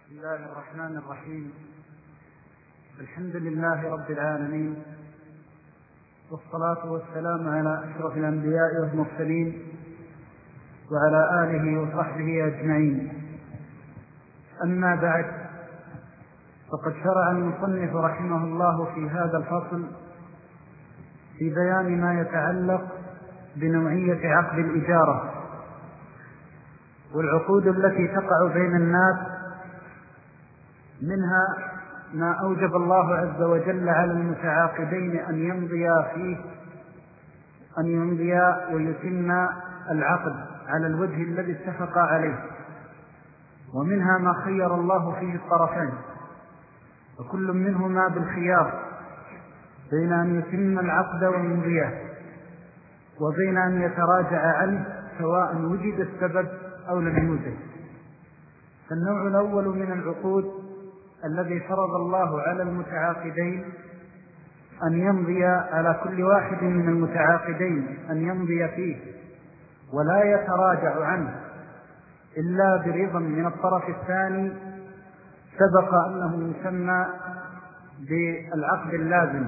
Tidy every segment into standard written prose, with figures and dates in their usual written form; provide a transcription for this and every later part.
بسم الله الرحمن الرحيم. الحمد لله رب العالمين، والصلاة والسلام على أشرف الأنبياء والمرسلين وعلى آله وصحبه أجمعين. أما بعد، فقد شرع المصنف رحمه الله في هذا الفصل في بيان ما يتعلق بنوعية عقد الإجارة والعقود التي تقع بين الناس، منها ما أوجب الله عز وجل على المتعاقدين أن يمضيا ويتم العقد على الوجه الذي اتفقا عليه، ومنها ما خير الله فيه الطرفين، وكل منهما بالخيار بين أن يتم العقد ويمضيه وبين أن يتراجع عنه سواء وجد السبب أو لم يوجد. فالنوع الأول من العقود الذي فرض الله على المتعاقدين أن يمضي على كل واحد من المتعاقدين أن يمضي فيه ولا يتراجع عنه إلا برضا من الطرف الثاني، سبق أنه يسمى بالعقد اللازم.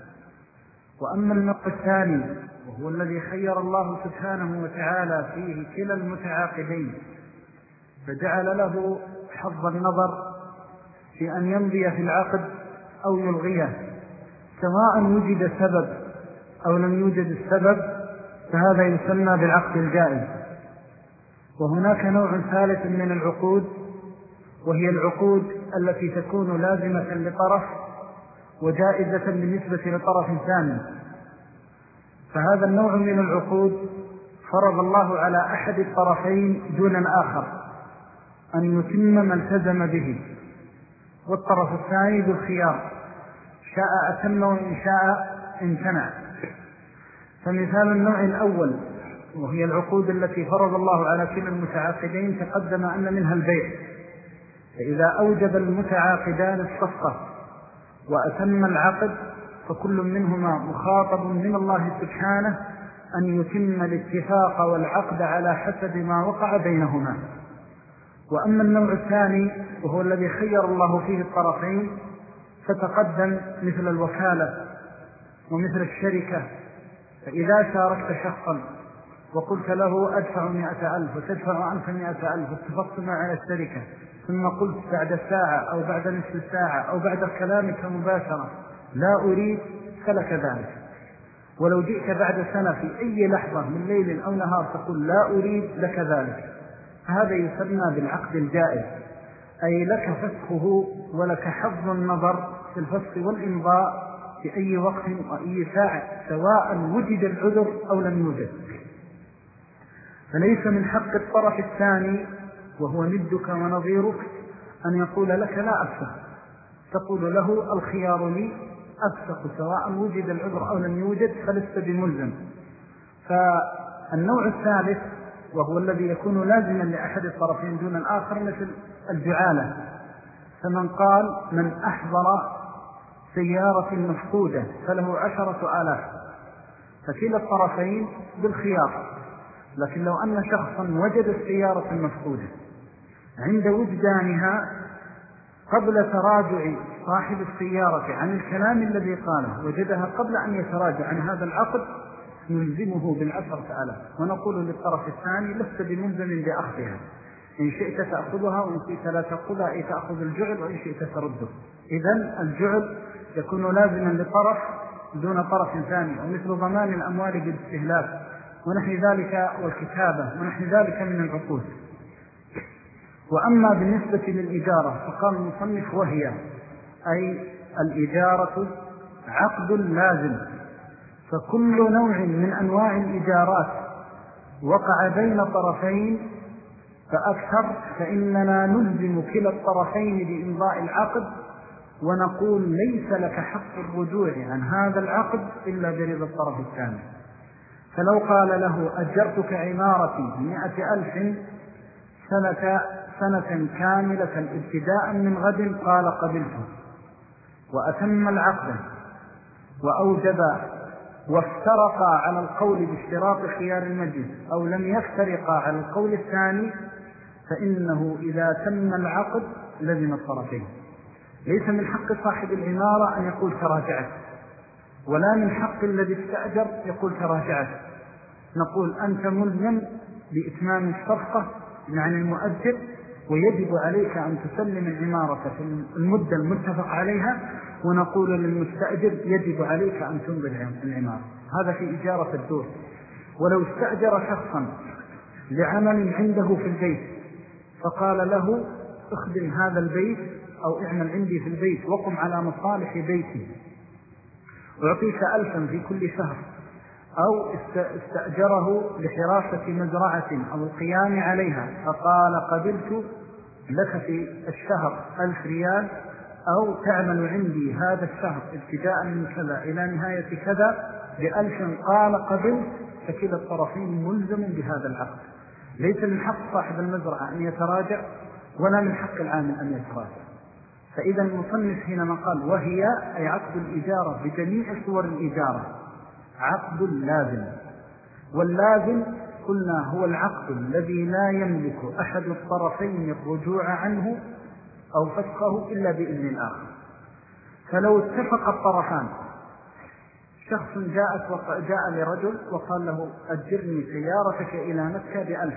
وأما النوع الثاني وهو الذي خير الله سبحانه وتعالى فيه كلا المتعاقدين، فجعل له حظ النظر في أن يمضي في العقد أو يلغيه سواء وجد سبب أو لم يوجد السبب، فهذا يسمى بالعقد الجائز. وهناك نوع ثالث من العقود، وهي العقود التي تكون لازمة لطرف وجائزة بالنسبة لطرف ثاني. فهذا النوع من العقود فرض الله على أحد الطرفين دون الآخر أن يتم ما التزم به، والطرف الثاني بالخيار، شاء أتم وإن شاء امتنع. فمثال النوع الأول وهي العقود التي فرض الله على كلا المتعاقدين تقدم أن منها البيع، فإذا أوجب المتعاقدان الصفقة وأتم العقد فكل منهما مخاطب من الله سبحانه أن يتم الاتفاق والعقد على حسب ما وقع بينهما. وأما النوع الثاني وهو الذي خير الله فيه الطرفين فتقدم مثل الوكالة ومثل الشركة. فإذا شاركت شخصا وقلت له أدفع 100,000 وتدفع عنك 100,000 واتفقت معه على الشركة، ثم قلت بعد ساعة أو بعد نصف ساعة أو بعد كلامك مباشرة لا أريد، فلك ذلك. ولو جئت بعد سنة في أي لحظة من ليل أو نهار تقول لا أريد، لك ذلك. هذا يسمى بالعقد الجائز، أي لك فسخه ولك حظ النظر في الفسخ والإمضاء في أي وقت وأي ساعة سواء وجد العذر أو لم يوجد. فليس من حق الطرف الثاني وهو ندك ونظيرك أن يقول لك لا أفسخ، تقول له الخيار لي، أفسخ سواء وجد العذر أو لم يوجد، فلست بملزم. فالنوع الثالث وهو الذي يكون لازما لأحد الطرفين دون الآخر مثل الجعالة. فمن قال من أحضر سيارة مفقودة فله 10,000، فكلا الطرفين بالخيار. لكن لو أن شخصا وجد السيارة المفقودة عند وجدانها قبل تراجع صاحب السيارة عن الكلام الذي قاله، وجدها قبل أن يتراجع عن هذا العقد، نلزمه بال10,000 ونقول للطرف الثاني لست بملزم بأخذها، إن شئت تأخذها وإن شئت لا تأخذها، أي تأخذ الجعل وإن شئت ترده. إذن الجعل يكون لازما لطرف دون طرف ثاني، ومثل ضمان الأموال بالاستهلاك ونحن ذلك والكتابة ونحن ذلك من العقود. وأما بالنسبة للإجارة فقال المصنف وهي أي الإجارة عقد لازم. فكل نوع من أنواع الإجارات وقع بين طرفين فأكثر فإننا نلزم كلا الطرفين بإمضاء العقد، ونقول ليس لك حق الرجوع عن هذا العقد إلا برضا الطرف الثاني. فلو قال له أجرتك عمارتي 100,000 سنة كاملة ابتداء من غد، قال قبلته، وأتم العقد وأوجب وافترقا على القول باشتراط خيار المجلس أو لم يفترقا على القول الثاني، فإنه إذا تم العقد لزم الطرفين. ليس من حق صاحب العمارة أن يقول تراجعت، ولا من حق الذي استأجر يقول تراجعت. نقول أنت ملزم بإتمام الصفقة عن المؤجر، ويجب عليك أن تسلم العمارة في المدة المتفق عليها، ونقول للمستأجر يجب عليك أن تنظر العمارة. هذا في إجارة الدور. ولو استأجر شخصا لعمل عنده في البيت فقال له اخدم هذا البيت أو اعمل عندي في البيت وقم على مصالح بيتي أعطيك 1000 في كل شهر، أو استأجره لحراسة مزرعة أو القيام عليها فقال قبلت لك في الشهر 1000 ريال، أو تعمل عندي هذا الشهر ابتداء من كذا إلى نهاية كذا ب1000، قال قبلت، فكلا الطرفين ملزم بهذا العقد. ليس من حق صاحب المزرعة أن يتراجع، ولا من حق العامل أن يتراجع. فإذا المصنف حينما قال وهي أي عقد الإجارة بجميع صور الإجارة عقد لازم. واللازم قلنا هو العقد الذي لا يملك أحد الطرفين الرجوع عنه أو فسخه إلا بإذن الآخر. فلو اتفق الطرفان، شخص جاء لرجل وقال له أجرني سيارتك إلى مكة ب1000،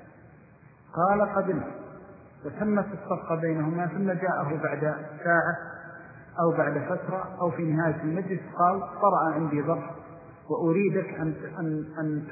قال قبلت، وتمت الصفقة بينهما، ثم جاءه بعد ساعة أو بعد فترة أو في نهاية المجلس قال طرأ عندي ظرف وأريدك أن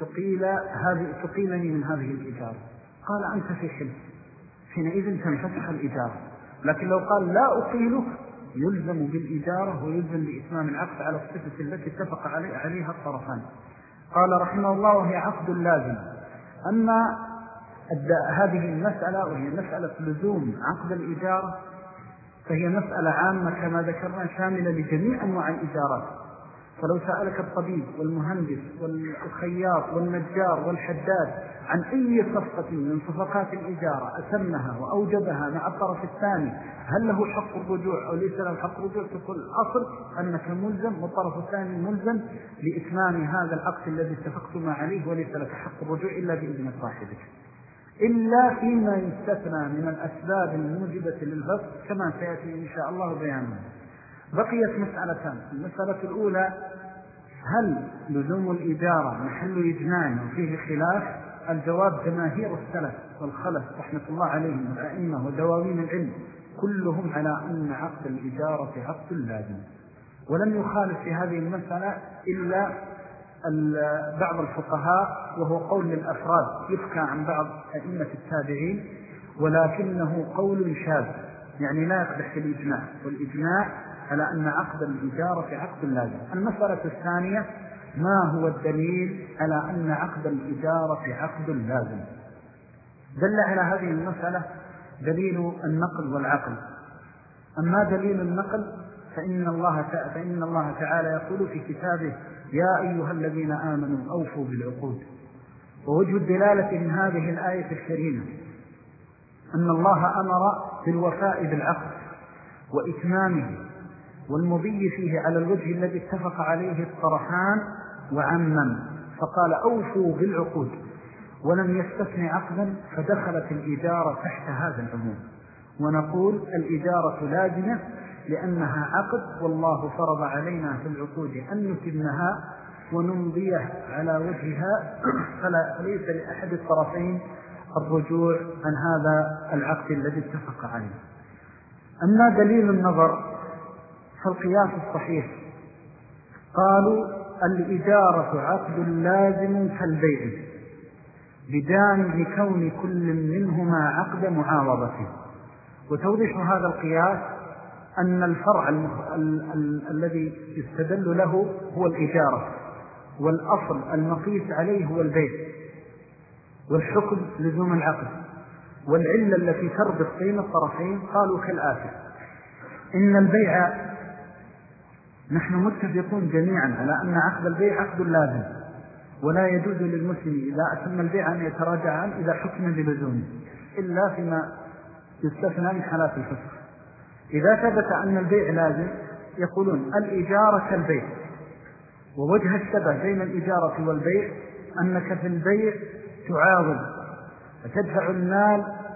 تقيلني من هذه الإجارة. قال أنت في حلف، حينئذ تنفسخ الإجارة. لكن لو قال لا أقيلك يلزم بالإجارة ويلزم بإتمام العقد على الصفة التي اتفق عليها الطرفان. قال رحمه الله وهي عقد لازم. أما هذه المسألة وهي مسألة لزوم عقد الإجارة فهي مسألة عامة كما ذكرنا شاملة لجميع أنواع الإجارات. فلو سألك الطبيب والمهندس والخياط والنجار والحداد عن أي صفقة من صفقات الإجارة أتمها وأوجبها مع الطرف الثاني هل له حق الرجوع أو ليس له حق الرجوع، تقول الأصل أنك ملزم والطرف الثاني ملزم لإتمام هذا العقد الذي اتفقتما عليه، وليس لك حق الرجوع إلا بإذن صاحبك، إلا فيما يستثنى من الأسباب الموجبة للفسخ كما سيأتي إن شاء الله بيانه. بقيت مسألتان. المسألة الأولى هل لزوم الإجارة محل إجماع وفيه خلاف؟ الجواب جماهير السلف والخلف رحمة الله عليهم والأئمة ودواوين العلم كلهم على أن عقد الإجارة عقد لازم، ولم يخالف في هذه المسألة إلا بعض الفقهاء، وهو قول للأفراد يفكى عن بعض أئمة التابعين، ولكنه قول شاذ يعني لا يقدح في الإجماع، والإجماع على أن عقد الإجارة عقد لازم. المسألة الثانية ما هو الدليل على أن عقد الإجارة عقد لازم؟ دل على هذه المسألة دليل النقل والعقل. أما دليل النقل فإن الله تعالى يقول في كتابه يا أيها الذين آمنوا أوفوا بالعقود. ووجه الدلالة من هذه الآية الكريمة أن الله أمر بالوفاء بالعقد وإتمامه والمضي فيه على الوجه الذي اتفق عليه الطرفان وعمم، فقال أوفوا بالعقود، ولم يستثني عقدا، فدخلت الإجارة تحت هذا العموم. ونقول الإجارة لازمة لأنها عقد، والله فرض علينا في العقود أن نتمها ونمضيه على وجهها، فليس لأحد الطرفين الرجوع عن هذا العقد الذي اتفق عليه. أما دليل النظر فالقياس الصحيح قالوا الإجارة عقد لازم كالبيع بجانب كون كل منهما عقد معاوضة. وتوضح هذا القياس أن الفرع الذي يستدل له هو الإجارة، والأصل المقيس عليه هو البيع، والحكم لزوم العقد، والعلة التي تربط بين الطرفين قالوا كالآتي: إن البيع نحن متفقون جميعا على أن عقد البيع عقد لازم، ولا يجوز للمسلم إذا أتم البيع أن يتراجع عنه إذا حكم بلزومه إلا فيما يستثنى من حالات الفسخ. إذا ثبت أن البيع لازم يقولون الإجارة كالبيع، ووجه الشبه بين الإجارة والبيع أنك في البيع تعاوض فتدفع المال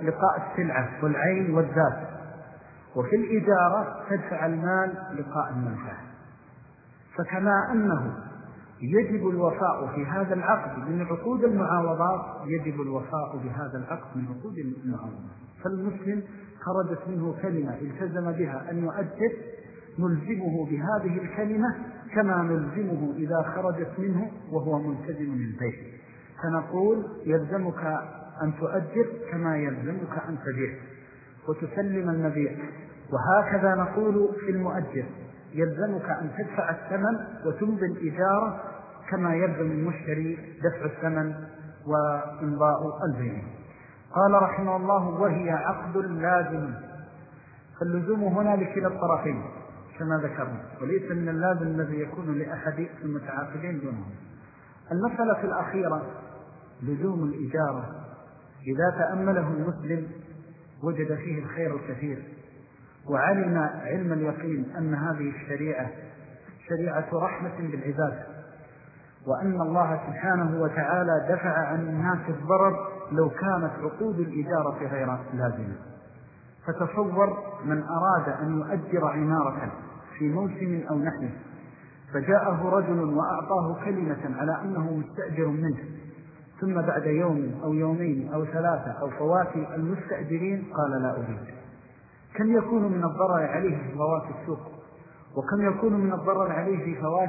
لقاء السلعة والعين والذات، وفي الإجارة تدفع المال لقاء المنفعة. فكما أنه يجب الوفاء في هذا العقد من عقود المعاوضات، يجب الوفاء بهذا العقد من عقود المعاوضات. فالمسلم خرجت منه كلمة التزم بها أن يؤجر، نلزمه بهذه الكلمة كما نلزمه إذا خرجت منه وهو ملتزم للبيع. فنقول يلزمك أن تؤجر كما يلزمك أن تبيع وتسلم المبيع. وهكذا نقول في المؤجر، يلزمك أن تدفع الثمن وتمضي الإجارة كما يلزم المشتري دفع الثمن وإمضاء البيع. قال رحمه الله: وهي عقد لازم. فاللزوم هنا لكلا الطرفين كما ذكرنا، وليس من اللازم الذي يكون لأحد المتعاقدين دونهم. المسألة الأخيرة لزوم الإجارة، إذا تأمله المسلم وجد فيه الخير الكثير، وعلم علم اليقين أن هذه الشريعة شريعة رحمة بالعباد، وأن الله سبحانه وتعالى دفع عن الناس الضرر لو كانت عقود الإجارة غير لازمة. فتصور من أراد أن يؤجر عمارة في موسم أو نحوه، فجاءه رجل وأعطاه كلمة على أنه مستأجر منه، ثم بعد يوم أو يومين أو ثلاثة أو فوات المستأجرين قال لا أريد. كم يكون من الضرر عليه في فوات السوق، وكم يكون من الضرر عليه في فوات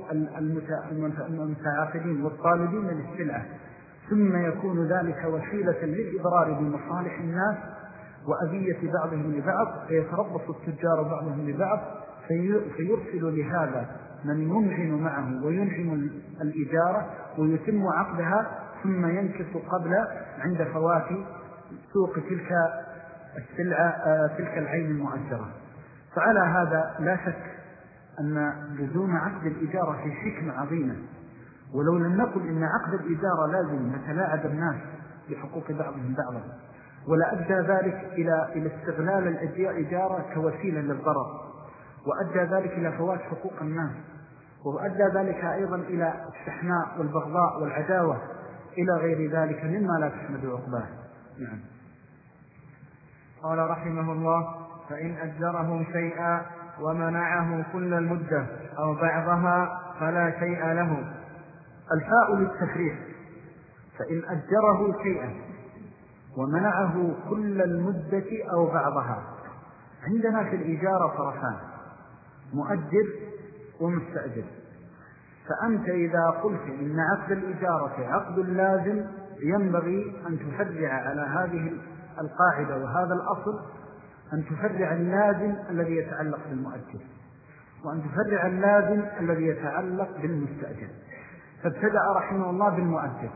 المتعاقدين والطالبين للسلعة، ثم يكون ذلك وسيلة للإضرار بمصالح الناس وأذية بعضهم لبعض، فيتربص التجار بعضهم لبعض، فيرسل لهذا من يمعن معه وينعم الإجارة ويتم عقدها، ثم ينكس قبل عند فوات سوق تلك السلعة تلك العين المؤجرة. فعلى هذا لا شك أن لزوم عقد الإجارة في حكمة عظيمة، ولو لم نقل إن عقد الإجارة لازم يتلاعب الناس بحقوق بعضهم بعضا، ولا أدى ذلك إلى استغلال الإجارة كوسيلة للضرر، وأدى ذلك إلى فوات حقوق الناس، وأدى ذلك أيضا إلى الشحناء والبغضاء والعداوة إلى غير ذلك مما لا تحمد عقباه. نعم. قال رحمه الله: فإن أجره شيئا ومنعه كل المدة أو بعضها فلا شيء له. الفاء للتفريق. فإن أجره شيئا ومنعه كل المدة أو بعضها. عندنا في الإجارة طرفان: مؤجر ومستأجر. فأنت إذا قلت إن عقد الإجارة عقد لازم، ينبغي أن تفرع على هذه القاعدة وهذا الأصل، أن تفرع اللازم الذي يتعلق بالمؤجر، وأن تفرع اللازم الذي يتعلق بالمستأجر. فابتدأ رحمه الله بالمؤجر.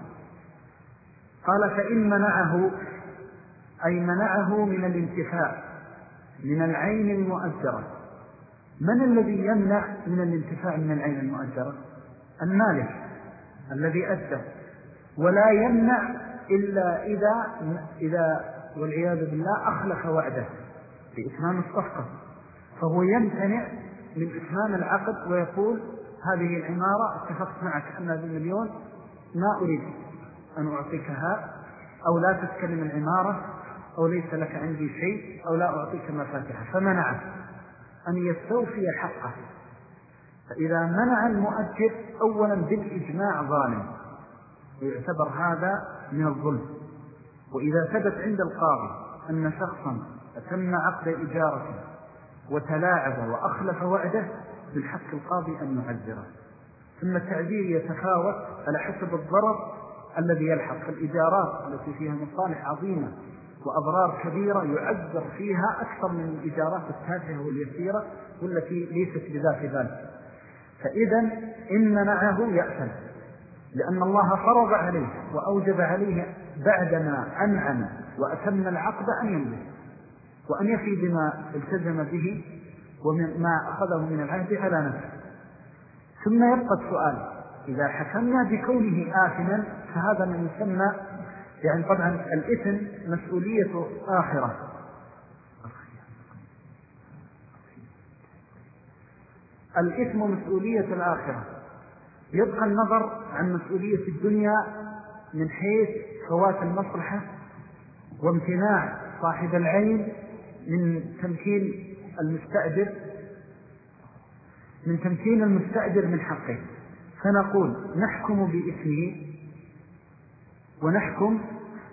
قال: فإن منعه، أي منعه من الانتفاع من العين المؤجرة. من الذي يمنع من الانتفاع من العين المؤجرة؟ المالك الذي أجر، ولا يمنع إلا إذا والعياذ بالله أخلف وعده بإتمام الصفقة، فهو يمتنع من إتمام العقد ويقول: هذه العمارة اتفقت معك أنها ب1,000,000، ما أريد أن أعطيكها، أو لا تتكلم العمارة، أو ليس لك عندي شيء، أو لا أعطيك مفاتحها. فمنعه أن يستوفي حقه. فإذا منع المؤجر أولا بالإجماع ظالم، ويعتبر هذا من الظلم. وإذا ثبت عند القاضي أن شخصا أتم عقد إجارته وتلاعب وأخلف وعده، من حق القاضي أن يعذره. ثم التعذير يتفاوت على حسب الضرر الذي يلحق. الإجارات التي فيها مصالح عظيمة وأضرار كبيرة يعذر فيها أكثر من الإجارات التافهة واليسيرة والتي ليست بذات ذلك. فإذا إن منعه يأثم، لأن الله فرض عليه وأوجب عليه بعدما أنعم وأتم العقد أن يملك وأن يفي بما التزم به وما أخذه من العهد على نفسه. ثم يبقى السؤال: إذا حكمنا بكونه آثما فهذا من يسمى، يعني طبعا الإثم مسؤولية آخرة، الإثم مسؤولية الآخرة. يبقى النظر عن مسؤولية الدنيا من حيث فوات المصلحة وامتناع صاحب العين من تمكين المستأجر من حقه، فنقول نحكم بإثمه ونحكم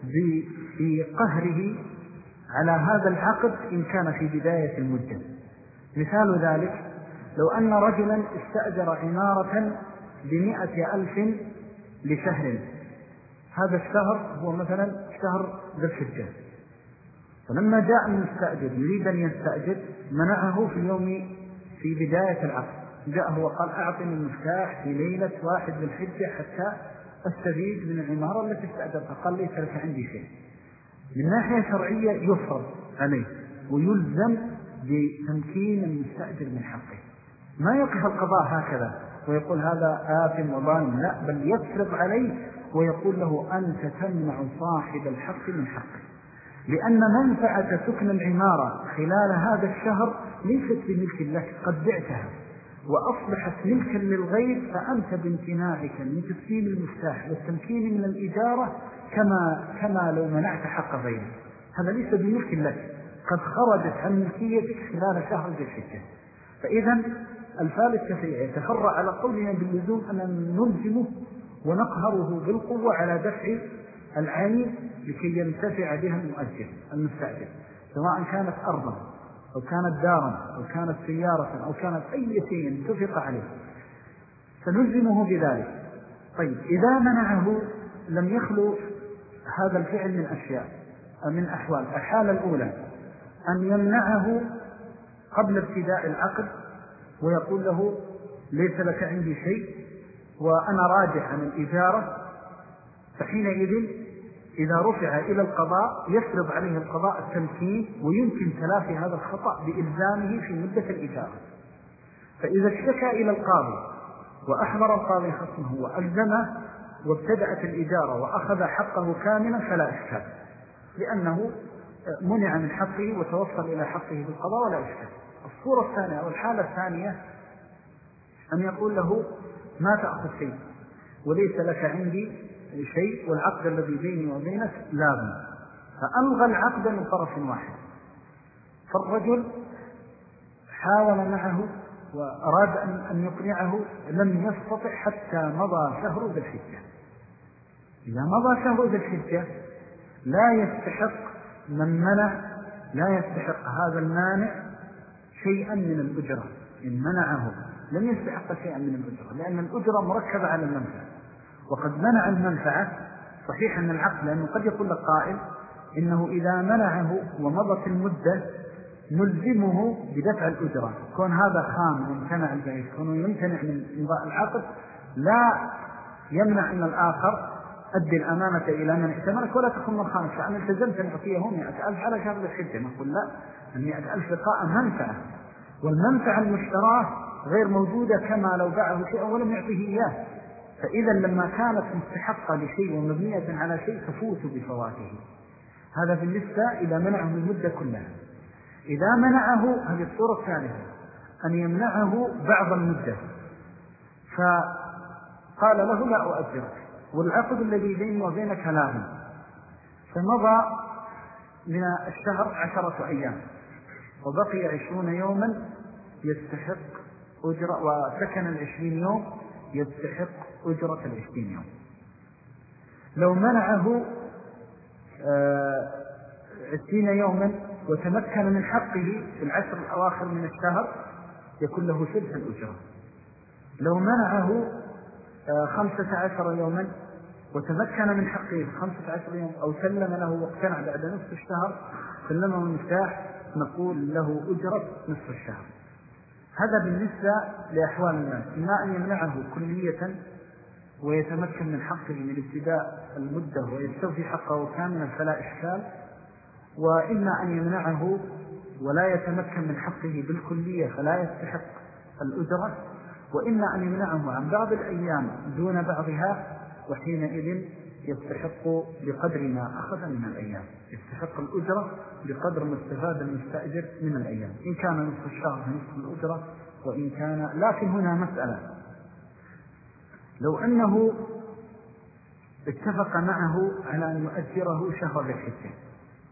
بقهره على هذا العقد إن كان في بداية المدة. مثال ذلك لو أن رجلا استأجر عمارة ب100,000 لشهر، هذا الشهر هو مثلا شهر ذي الحجة، فلما جاء المستأجر يريد أن يستأجر منعه في بداية العقد، جاءه وقال أعطني المفتاح في ليلة 1 ذي الحجة حتى أستفيد من العمارة التي استأجرتها، قال ليس لك عندي شيء. من ناحية شرعية يفرض عليه ويلزم بتمكين المستأجر من حقه، ما يقف القضاء هكذا ويقول هذا آثم وظالم، لا، بل يفرض عليه ويقول له أنت تمنع صاحب الحق من حقه، لأن منفعة سكن العمارة خلال هذا الشهر ليست بملك لك، قد بعتها وأصبحت ملكا للغير، فأنت بامتناعك من تسليم المفتاح والتمكين من الإجارة كما لو منعت حق غيرك، هذا ليس بملك لك، قد خرجت عن ملكيتك خلال شهر ذي الحجة. فإذا الفعل الشفيع يتفرع على قولنا باللزوم أن نلزمه ونقهره بالقوة على دفع العين لكي ينتفع بها المستأجر، سواء كانت أرضا أو كانت دارا أو كانت سيارة أو كانت أي شيء اتفق عليه، فنلزمه بذلك. طيب إذا منعه لم يخلو هذا الفعل من أحوال. الحالة الأولى أن يمنعه قبل ابتداء العقد ويقول له ليس لك عندي شيء وأنا راجع عن الإجارة، فحينئذ إذا رفع إلى القضاء يفرض عليه القضاء التمكين، ويمكن تلافي هذا الخطأ بإلزامه في مدة الإجارة. فإذا اشتكى إلى القاضي وأحضر القاضي خصمه وألزمه وابتدأت الإجارة وأخذ حقه كاملا فلا إشكال، لأنه منع من حقه وتوصل إلى حقه بالقضاء ولا إشكال. الصورة الثانية أو الحالة الثانية أن يقول له ما تأخذ شيء وليس لك عندي شيء والعقد الذي بيني وبينك لازم، فألغى العقد من طرف واحد، فالرجل حاول معه وأراد أن يقنعه لم يستطع حتى مضى شهر ذي الحجة. إذا مضى شهر ذي الحجة لا يستحق هذا المانع شيئا من الأجرة، إن منعه لم يستحق شيئا من الأجرة، لأن الأجرة مركبة على المنفعة، وقد منع المنفعة. صحيح أن العقد، لأنه قد يقول لك قائل إنه إذا منعه ومضت المدة نلزمه بدفع الأجرة، كون هذا خام وامتنع البيع، كونه يمتنع من إمضاء العقد لا يمنع أن الآخر أدي الأمانة إلى من ائتمنك ولا تكون من خانك، فأنا التزمت أن أعطيه 100,000 على شهر الحجة، نقول لا، 100,000 لقاء منفعة، والمنفعة المشتراه غير موجودة كما لو باعه شيئا ولم يعطيه إياه. فإذا لما كانت مستحقة لشيء ومبنية على شيء تفوت بفواته. هذا بالنسبة إذا منعه المدة كلها. إذا منعه، هذه الصورة الثالثة، أن يمنعه بعض المدة، فقال له لا أؤجرك والعقد الذي بيني وبينك لازم، فمضى من الشهر 10 أيام وبقي 20 يوما يستحق أجرة، وسكن 20 يوم يستحق أجرة 20 يوم. لو منعه 20 يوما وتمكن من حقه في 10 الأواخر من الشهر يكون له ثلث الأجرة. لو منعه 15 يوما وتمكن من حقه 15 يوم أو سلم له واقتنع بعد نصف الشهر سلمه المفتاح، نقول له أجرة نصف الشهر. هذا بالنسبة لأحوال الناس، إما أن يمنعه كلية ويتمكن من حقه من ابتداء المدة ويستوفي حقه كاملا فلا إشكال، وإما أن يمنعه ولا يتمكن من حقه بالكلية فلا يستحق الأجرة، وإما أن يمنعه عن بعض الأيام دون بعضها، وحينئذ يستحق بقدر ما أخذ من الأيام، يستحق الأجرة بقدر ما استفاد المستأجر من الأيام، إن كان نصف الشهر نصف الأجرة وإن كان. لكن هنا مسألة، لو أنه اتفق معه على أن يؤجره شهر ذي الحجة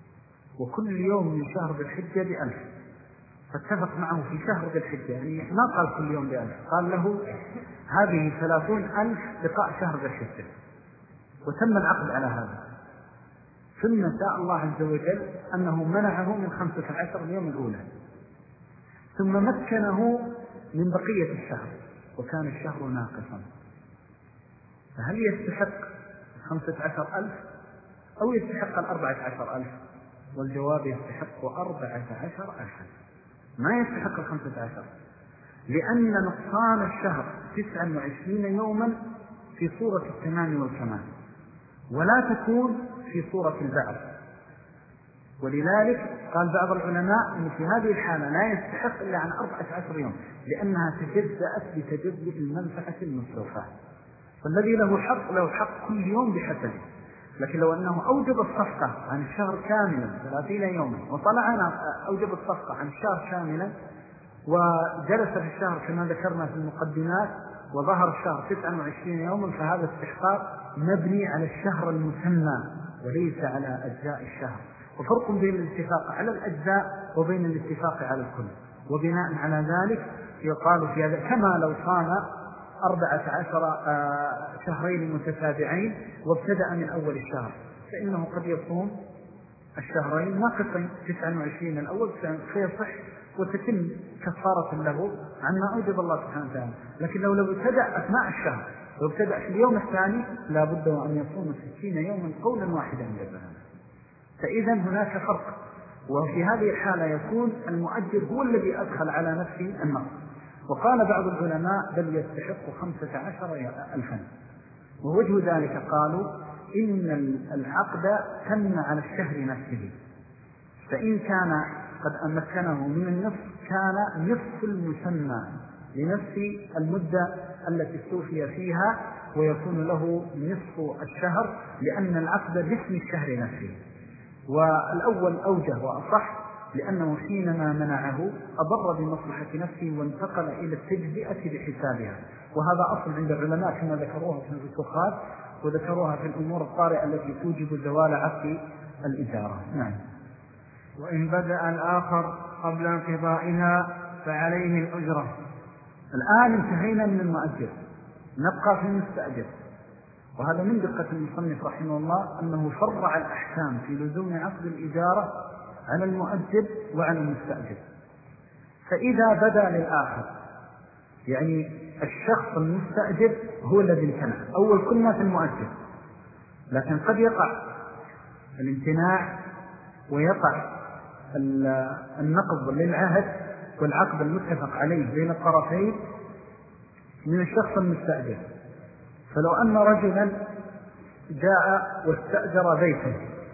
وكل يوم من شهر ذي الحجة ب1000، فاتفق معه في شهر ذي الحجة، يعني ما قال كل يوم ب1000، قال له هذه 30,000 لقاء شهر ذي الحجة، وتم العقد على هذا. ثم شاء الله عز وجل أنه منعه من 15 اليوم الأولى، ثم مكنه من بقية الشهر وكان الشهر ناقصا، فهل يستحق 15,000 أو يستحق 14,000؟ والجواب يستحق 14,000، ما يستحق 15، لأن نقصان الشهر 29 يوما في صورة التمام والكمال، ولا تكون في صورة البعض. ولذلك قال بعض العلماء أن في هذه الحالة لا يستحق إلا عن 14 يوم، لأنها تجزأت بتجزئ المنفعة المصروفة، فالذي له حق كل يوم بحسبه. لكن لو أنه أوجب الصفقة عن الشهر كاملا 30 يوما، وطلعنا أوجب الصفقة عن الشهر كاملا وجلس في الشهر كما ذكرنا في المقدمات وظهر الشهر 29 يوما، فهذا استحقاق مبني على الشهر المسمى وليس على أجزاء الشهر. وفرق بين الاتفاق على الأجزاء وبين الاتفاق على الكل، وبناء على ذلك يقال في هذا كما لو صام 14 شهرين متتابعين وابتدأ من أول الشهر، فإنه قد يصوم الشهرين ناقصين 29 الأول فيصح وتتم كفارة له عما أوجب الله سبحانه وتعالى. لكن لو ابتدأ أثناء الشهر، لو ابتدأ في اليوم الثاني لا بد أن يصوم 60 يوما قولا واحدا جزاء. فإذا هناك فرق، وفي هذه الحالة يكون المؤجر هو الذي أدخل على نفسه النقص. وقال بعض العلماء بل يستحق 15,000، ووجه ذلك قالوا إن العقد تم على الشهر نفسه، فإن كان قد أمكنه من النصف كان نصف المسمى لنفس المدة التي استوفي فيها، ويكون له نصف الشهر لأن العقد باسم الشهر نفسه. والأول أوجه وأصح، لأنه حينما منعه أضر بمصلحة نفسه وانتقل إلى التجزئة بحسابها، وهذا أصل عند العلماء كما ذكروها في الفسوخات وذكروها في الأمور الطارئة التي توجب زوال عقد الإجارة. نعم. وإن بدأ الآخر قبل انقضائها فعليه الأجرة. الآن انتهينا من المؤجر، نبقى في المستأجر، وهذا من دقة المصنف رحمه الله أنه فرع الأحكام في لزوم عقد الإجارة على المؤجر وعلى المستأجر. فإذا بدأ للآخر، يعني الشخص المستأجر هو الذي امتنع، أول كنا في المؤجر، لكن قد يقع الامتناع ويقع النقض للعهد والعقد المتفق عليه بين الطرفين من الشخص المستأجر. فلو أن رجلا جاء واستأجر بيتا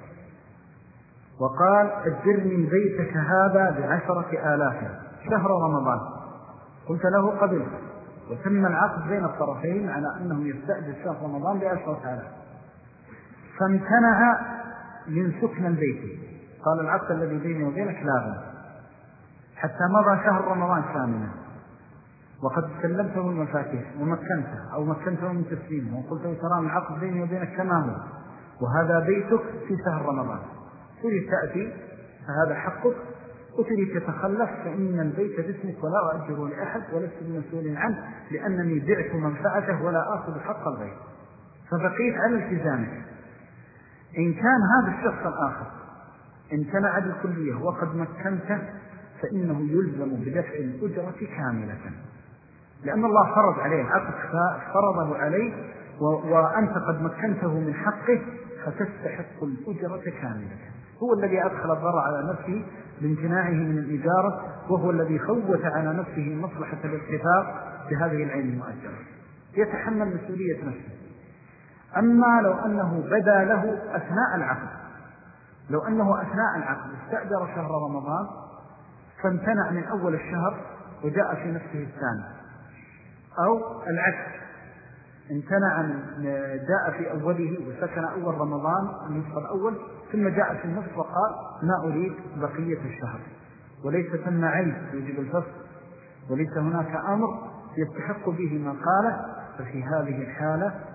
وقال أجرني بيتك هذا ب10,000 شهر رمضان، قلت له قبل، وتم العقد بين الطرفين على أنه يستأجر شهر رمضان ب10,000، فامتنع من سكن البيت، قال العقد الذي بيني وبينك لاغ حتى مضى شهر رمضان كاملا، وقد سلمته المفاتيح ومكنته أو مكنته من تسليمه وقلت ترى العقد بيني وبينك كما هو، وهذا بيتك في شهر رمضان، تريد تأتي فهذا حقك، وتريد تتخلف فإن البيت باسمك ولا أؤجره لأحد ولست بمسؤول عنه، لأنني بعت منفعته ولا آخذ حق البيت، فبقيت على التزامك. إن كان هذا الشخص الآخر امتنع بالكلية وقد مكنته، فإنه يلزم بدفع الأجرة كاملة، لأن الله فرض عليه العقد، فرضه عليه وأنت قد مكنته من حقه، فتستحق الأجرة كاملة. هو الذي أدخل الضرر على نفسه بامتناعه من الإجارة، وهو الذي فوت على نفسه مصلحة الاتفاق بهذه العين المؤجرة، يتحمل مسؤولية نفسه. أما لو أنه بدا له أثناء العقد، لو أنه أثناء العقد استأجر شهر رمضان فامتنع من أول الشهر وجاء في نفسه الثاني، أو العكس امتنع جاء في أوله وسكن أول رمضان النصف الأول ثم جاء في النصف وقال ما أريد بقية الشهر، وليس ثم عيب يجب الفصل وليس هناك أمر يستحق به ما قاله، ففي هذه الحالة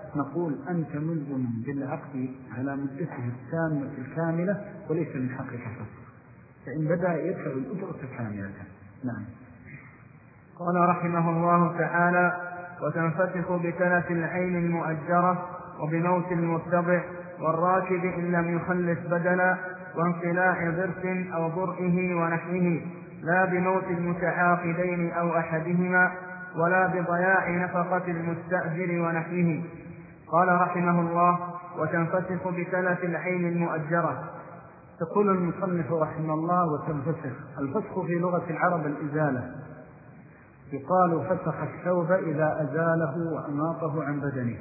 نقول أنت ملزم بالعقد على مدته التامة الكاملة وليس من حقك الفسخ، فإن بدأ يدفع الأجرة كاملة. نعم. قال رحمه الله تعالى: وتنفسخ بتلف العين المؤجرة وبموت المتبع والراكب إن لم يخلف بدلا وانقلاع ضرس أو ضرئه ونحوه، لا بموت المتعاقدين أو أحدهما ولا بضياع نفقة المستأجر ونحوه. قال رحمه الله: وتنفسخ بتلف العين المؤجرة. تقول المصنف رحمه الله: وتنفسخ. الفسخ في لغة العرب الإزالة، يقال فسخ الثوب إذا أزاله وأماطه عن بدنه.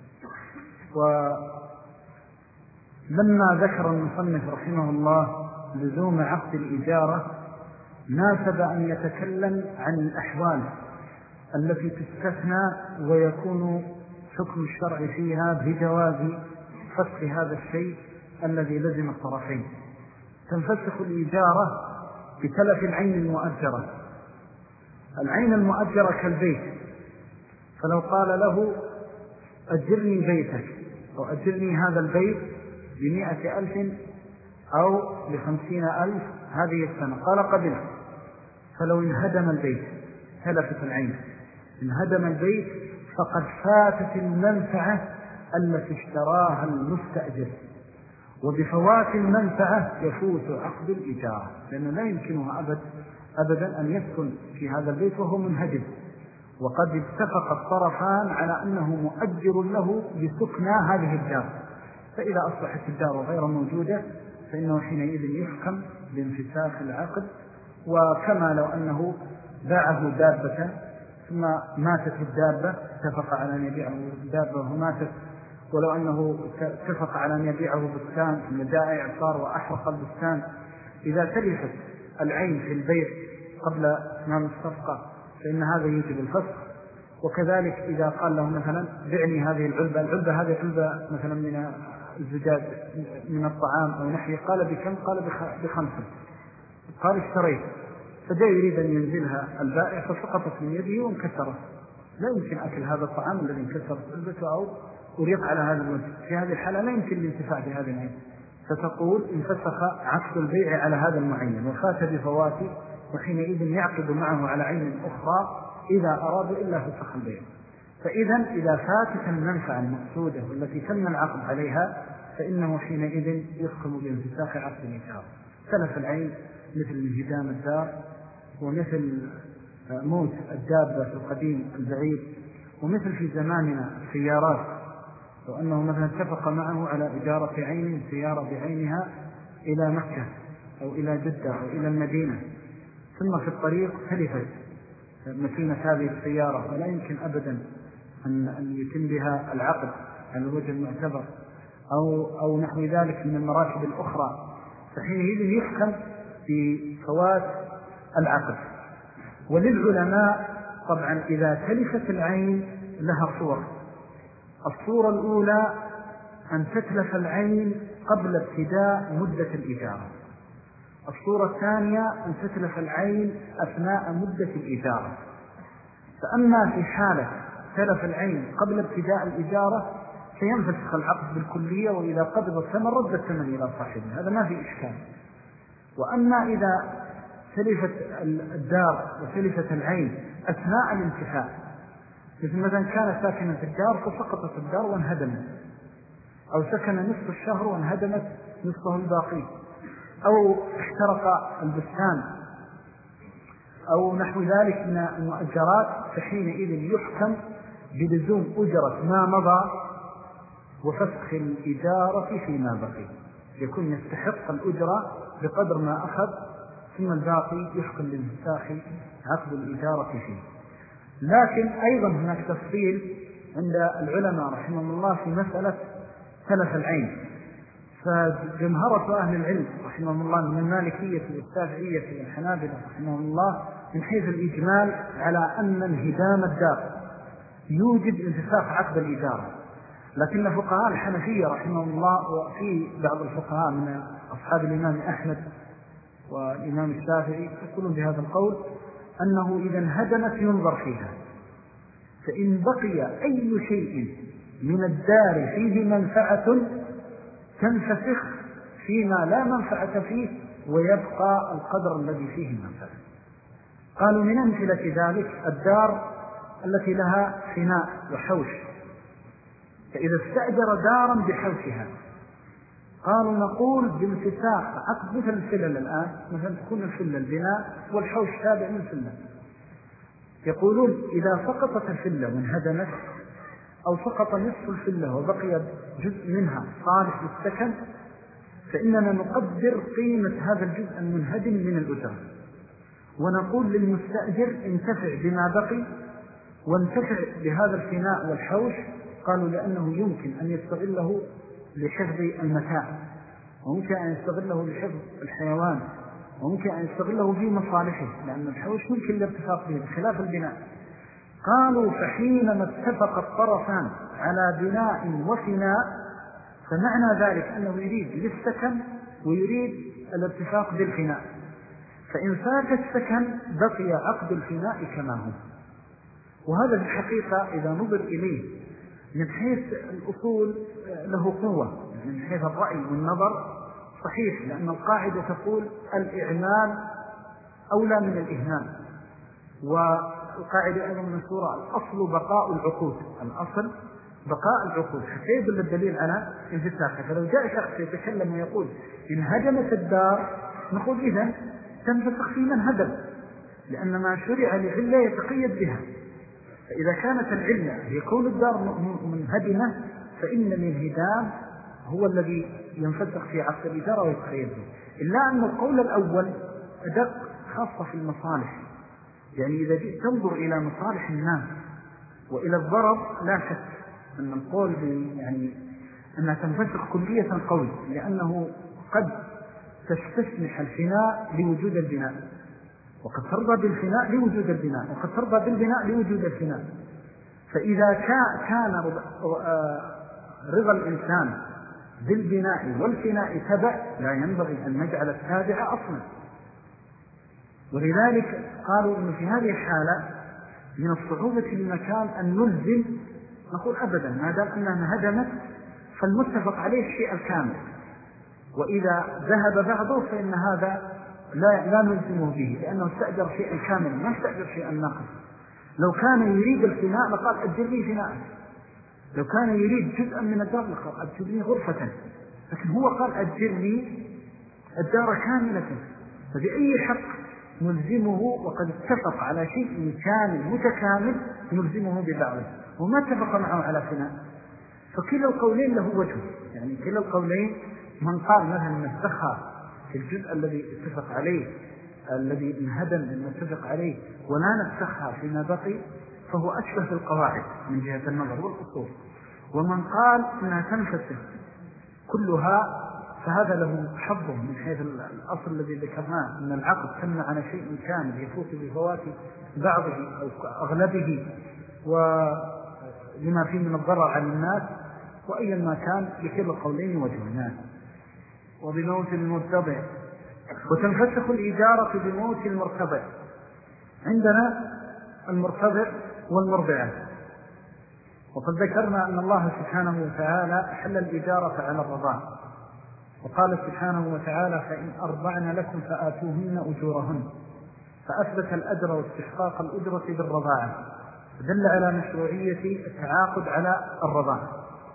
ولما ذكر المصنف رحمه الله لزوم عقد الإجارة ناسب أن يتكلم عن الأحوال التي تستثنى ويكون حكم الشرع فيها بجواز فسخ هذا الشيء الذي لزم الطرفين. تنفسخ الإجارة بتلف العين المؤجرة. العين المؤجرة كالبيت، فلو قال له أجرني بيتك أو أجرني هذا البيت ب100,000 أو ب50,000 هذه السنة، قال قبل، فلو انهدم البيت تلفت العين، انهدم البيت فقد فاتت المنفعة التي اشتراها المستأجر، وبفوات المنفعة يفوت عقد الإجارة، لأنه لا يمكنه أبدا أن يسكن في هذا البيت وهو منهدم، وقد اتفق الطرفان على أنه مؤجر له بسكنى هذه الدار، فإذا أصبحت الدار غير موجودة فإنه حينئذ يحكم بانفساخ العقد. وكما لو أنه باعه دابة ثم ماتت الدابة اتفق على أن يبيعه الدابة وماتت، ولو أنه اتفق على أن يبيعه بستان ثم جاء إعصار وأحرق البستان، إذا تلفت العين في البيع قبل إتمام الصفقة فإن هذا يجب الفسخ. وكذلك إذا قال له مثلا بعني هذه العلبة هذه علبة مثلا من الزجاج من الطعام أو نحوه، قال بكم؟ قال ب5، قال اشتريت، فجاء يريد أن ينزلها البائع فسقطت من يده وانكسرت، لا يمكن أكل هذا الطعام الذي انكسرت علبته أو أريق على هذا الوجه، في هذه الحالة لا يمكن الانتفاع بهذا العين، فتقول انفسخ عقد البيع على هذا المعين وفات بفواته، وحينئذ يعقد معه على عين أخرى إذا أراد إلا فسخ البيع. فإذا إذا فاتت المنفعة المقصودة والتي تم العقد عليها فإنه حينئذ يحكم بانفساخ عقد الإجارة. تلف العين مثل انهدام الدار، ومثل موت الدابة في القديم البعيد، ومثل في زماننا السيارات، لو أنه مثلا اتفق معه على إجارة عين سيارة بعينها إلى مكة أو إلى جدة أو إلى المدينة، ثم في الطريق تلفت ماكينة هذه السيارة ولا يمكن أبدا أن يتم بها العقد على الوجه المعتبر أو نحو ذلك من المراكب الأخرى، فحينئذ يحكم بفوات العقد. وللعلماء طبعا إذا تلفت العين لها صور. الصورة الأولى أن تتلف العين قبل ابتداء مدة الإجارة. الصورة الثانية أن تتلف العين أثناء مدة الإجارة. فأما في حالة تلف العين قبل ابتداء الإجارة فينفسخ العقد بالكلية، وإذا قبض الثمن رد الثمن إلى صاحبه، هذا ما في إشكال. وأما إذا تلفت الدار وتلفت العين أثناء الانتفاع، مثل مثلا كان ساكنا في الدار فسقطت الدار وانهدمت، أو سكن نصف الشهر وانهدمت نصفه الباقي، أو احترق البستان أو نحو ذلك من المؤجرات، فحينئذ يحكم بلزوم أجرة ما مضى وفسخ الإجارة فيما بقي، يكون يستحق الأجرة بقدر ما أخذ، ثم الباقي يحكم بانفساخ عقد الإجارة فيه. لكن أيضا هناك تفصيل عند العلماء رحمهم الله في مسألة تلف العين. فجمهرة أهل العلم رحمهم الله من المالكية والشافعية والحنابلة رحمهم الله من حيث الإجمال على أن انهدام الدار يوجب انفساخ عقد الإجارة، لكن فقهاء الحنفية رحمهم الله وفي بعض الفقهاء من أصحاب الإمام أحمد والإمام الشافعي يقولون بهذا القول أنه إذا انهدمت ينظر فيها، فإن بقي أي شيء من الدار فيه منفعة تنفسخ فيما لا منفعة فيه ويبقى القدر الذي فيه المنفعة. قالوا من أمثلة ذلك الدار التي لها فناء وحوش، فإذا استأجر دارا بحوشها قالوا نقول بانفساخ عقد مثل الفلل الآن، مثلا تكون الفلة البناء والحوش تابع من الفلة، يقولون إذا سقطت الفلة وانهدمت أو سقط نصف الفلة وبقي جزء منها صالح للسكن فإننا نقدر قيمة هذا الجزء المنهدم من الأجرة، ونقول للمستأجر انتفع بما بقي وانتفع بهذا الفناء والحوش. قالوا لأنه يمكن أن يستغله لحفظ المتاع، وممكن أن يستغله لحفظ الحيوان، وممكن أن يستغله في مصالحه، لأن الحوش ممكن الاتفاق به بخلاف البناء. قالوا فحينما اتفق الطرفان على بناء وفناء فمعنى ذلك أنه يريد للسكن ويريد الاتفاق بالفناء، فإن فات السكن بقي عقد الفناء كما هو. وهذا في الحقيقة إذا نظر إليه من حيث الأصول له قوة، من حيث الرأي والنظر صحيح، لأن القاعدة تقول الإعمال أولى من الإهمال، والقاعدة أيضا منشورة الأصل بقاء العقود، الأصل بقاء العقود حتى يدل الدليل على انفساخها. فلو جاء شخص يتكلم ويقول إن هدمت الدار نقول إذن تنفسخ في من هدم، لأن ما شرع لعلة يتقيد بها. فإذا كانت العلة هي كون الدار منهدمة فإن الانهدام هو الذي ينفسخ في عقد الإجارة ويتقيد به، إلا أن القول الأول أدق خاصة في المصالح. يعني إذا جئت تنظر إلى مصالح الناس وإلى الضرر لا شك أن القول يعني أنها تنفسخ كلية قوي، لأنه قد تستسمح الفناء لوجود البناء، وقد ترضى بالفناء لوجود البناء، وقد ترضى بالبناء لوجود الفناء. فإذا كان رضا الإنسان بالبناء والفناء تبع لا ينبغي أن نجعل التابع أصلا. ولذلك قالوا أنه في هذه الحالة من الصعوبة للمكان أن نلزم، نقول أبدا ما دام أنها هدمت فالمتفق عليه الشيء الكامل، وإذا ذهب بعضه فإن هذا لا نلزمه به، لأنه استأجر شيئا كاملا ما استأجر شيئا ناقص. لو كان يريد الفناء لقال أجرني فناء، لو كان يريد جزءا من الدار لقال أجرني غرفة، لكن هو قال أجرني الدار كاملة. فبأي حق نلزمه وقد اتفق على شيء كامل متكامل نلزمه ببعضه وما اتفق معه على فناء؟ فكلا القولين له وجه، يعني كلا القولين من قال مثلا نفسخها في الجزء الذي اتفق عليه الذي انهدم نتفق عليه ولا نفسخها فيما بقي فهو أشبه بالقواعد من جهة النظر والأصول. ومن قال أنها تنفسخ كلها فهذا له حظه من حيث الأصل الذي ذكرناه أن العقد تم على شيء كامل يفوت بفوات بعضه أو أغلبه ولما فيه من الضرر على الناس، وأيا ما كان لكل القولين وجهنان. وبموت المرتبع، وتنفسخ الإجارة بموت المرتبع. عندنا المرتبع والمرضعة، وقد ذكرنا أن الله سبحانه وتعالى أحل الإجارة على الرضاع، وقال سبحانه وتعالى فإن أرضعن لكم فآتوهن أجورهن، فأثبت الأجر واستحقاق الأجرة بالرضاعة، دل على مشروعية التعاقد على الرضاعة.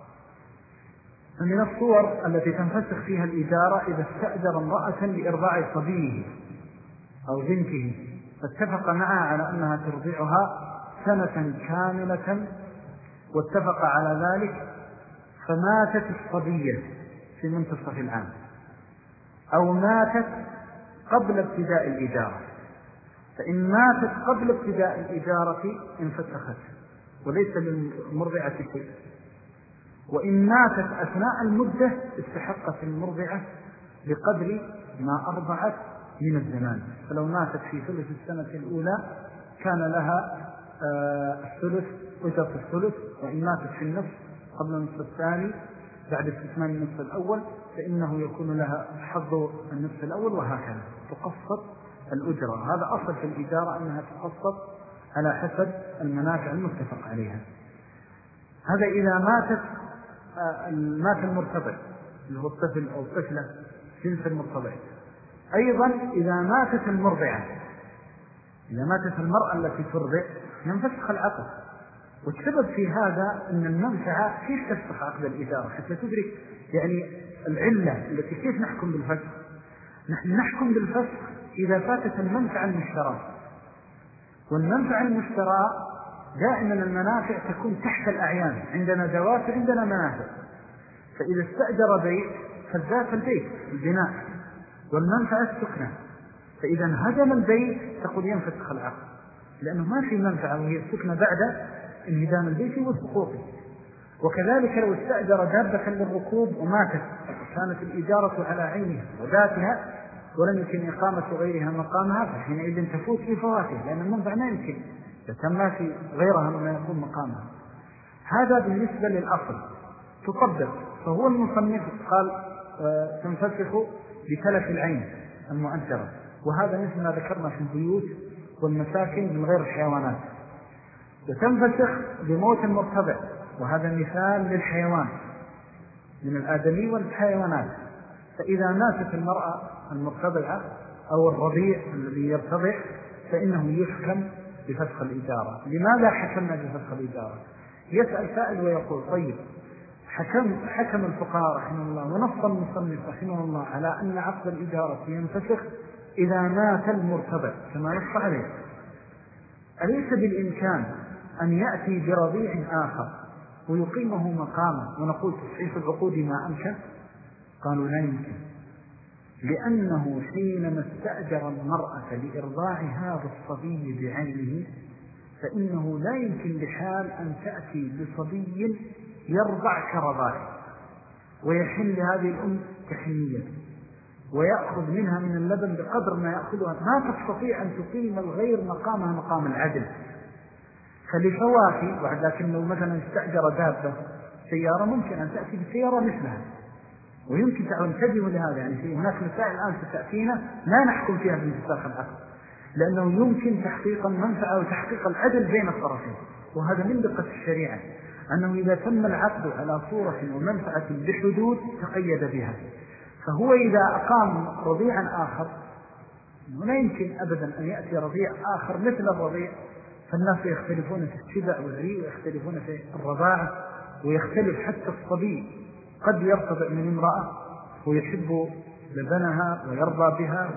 فمن الصور التي تنفسخ فيها الإجارة إذا استأجر امرأة لإرضاع صبيه أو بنته فاتفق معها على أنها ترضعها سنة كاملة واتفق على ذلك فماتت الصبية في منتصف العام أو ماتت قبل ابتداء الإجارة، فإن ماتت قبل ابتداء الإجارة انفسخت وليس للمرضعة شيء، وإن ماتت أثناء المدة استحقت المرضعة بقدر ما أرضعت من الزمان. فلو ماتت في ثلث السنة الأولى كان لها الثلث أجرة الثلث، وإن ماتت في النصف قبل النصف الثاني بعد استثمان النصف الأول فإنه يكون لها حظ النصف الأول، وهكذا تقسط الأجرة. هذا أصل في الإجارة أنها تقسط على حسب المنافع المتفق عليها. هذا إذا مات المرتضع اللي هو الطفل أو الطفلة جنس المرتضع. أيضا إذا ماتت المرضعة، إذا ماتت المرأة التي ترضع ينفسخ العقد. والسبب في هذا أن المنفعة كيف تفسخ عقد الإدارة حتى تدرك يعني العلة التي كيف نحكم بالفسخ. نحن نحكم بالفسخ إذا فاتت المنفعة المشتراة، والمنفعة المشتراة دائما المنافع تكون تحت الأعيان، عندنا دوافع عندنا منافع. فإذا استأجر بيت فالذات البيت البناء والمنفعة السكنة، فإذا انهدم البيت تقول ينفسخ العقد، لأنه ما في منفعة وهي السكنة بعد انهدام البيت وسقوطه. وكذلك لو استأجر دابة للركوب وماتت كانت الإجارة على عينها وذاتها ولم يمكن إقامة غيرها مقامها، فحينئذ تفوت في فواته، لأن المنفعة ما يمكن تتم في غيرها مما يكون مقامها. هذا بالنسبة للأصل تطبق. فهو المصنف قال تنفسخ بتلف العين المؤجرة، وهذا مثل ما ذكرنا في البيوت والمساكن من غير الحيوانات. وتنفسخ بموت المرتضع، وهذا مثال للحيوان من الآدمي والحيوانات. فإذا ماتت المرأة المرتضعة أو الرضيع الذي يرتضع فإنه يحكم بفسخ الإجارة. لماذا حكمنا بفسخ الإجارة؟ يسأل سائل ويقول طيب حكم الفقهاء رحمه الله ونص المصنف رحمه الله على أن عقد الإجارة ينفسخ إذا مات المرتضع كما نص عليه، أليس بالإمكان أن يأتي برضيع آخر ويقيمه مقامه ونقول تصحيح العقود ما أمكن؟ قالوا لا يمكن، لأنه حينما استأجر المرأة لإرضاع هذا الصبي بعينه فإنه لا يمكن بحال أن تأتي بصبي يرضع كرضاعه ويحل هذه الأم تحنية ويأخذ منها من اللبن بقدر ما يأخذها، ما تستطيع أن تقيم الغير مقامها مقام العدل. فلفواتي لكن لو مثلا استأجر دابة سيارة ممكن أن تأتي بسيارة مثلها، ويمكن تنتبه لهذا. يعني في هناك مسائل الآن ستأتينا لا نحكم فيها بانفساخ العقد، لأنه يمكن تحقيق المنفعة وتحقيق العدل بين الطرفين. وهذا من دقة الشريعة أنه إذا تم العقد على صورة ومنفعة بحدود تقيد بها. فهو إذا أقام رضيعا آخر ولا يمكن أبدا أن يأتي رضيع آخر مثل الرضيع، فالناس يختلفون في الشبع والريء ويختلفون في الرضاعة، ويختلف حتى الصبي قد يرتضع من امرأة ويحب لبنها ويرضى بها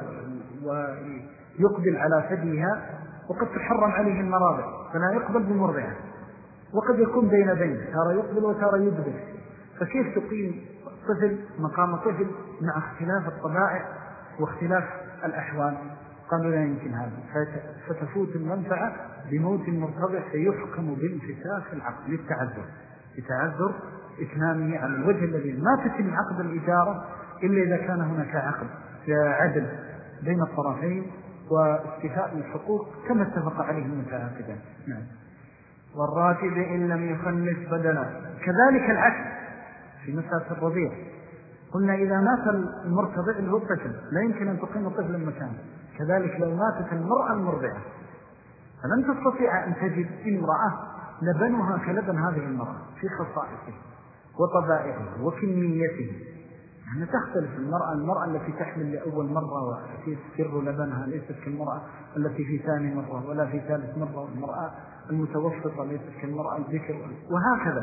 ويقبل على ثديها، وقد تحرم عليه المراضع فلا يقبل بمرضعه، وقد يكون بين ترى يقبل وترى يدبر. فكيف تقيم طفل مقام طفل مع اختلاف الطبائع واختلاف الأحوال؟ قالوا لا يمكن هذا، فتفوت المنفعة بموت المرتضع فيحكم بانفساخ العقد لتعذر إتمامه على الوجه الذي ما تتم عقد الإجارة إلا إذا كان هناك عقد عدل بين الطرفين واستيفاء الحقوق كما اتفق عليه المتعاقدان. نعم. والراتب إن لم يخلف بدلا. كذلك العكس في مسألة الرضيع، قلنا إذا مات المرتضع اللي هو الطفل لا يمكن أن تقيم طفلا مكانه، كذلك لو ماتت المرأة المرضعة فلن تستطيع أن تجد امرأة لبنها كلبن هذه المرأة في خصائصه وطبائعه وكميته. يعني تختلف المرأة التي تحمل لأول مرة وتسر لبنها ليست كالمرأة التي في ثاني مرة ولا في ثالث مرة، والمرأة المتوسطة ليست كالمرأة الذكر، وهكذا.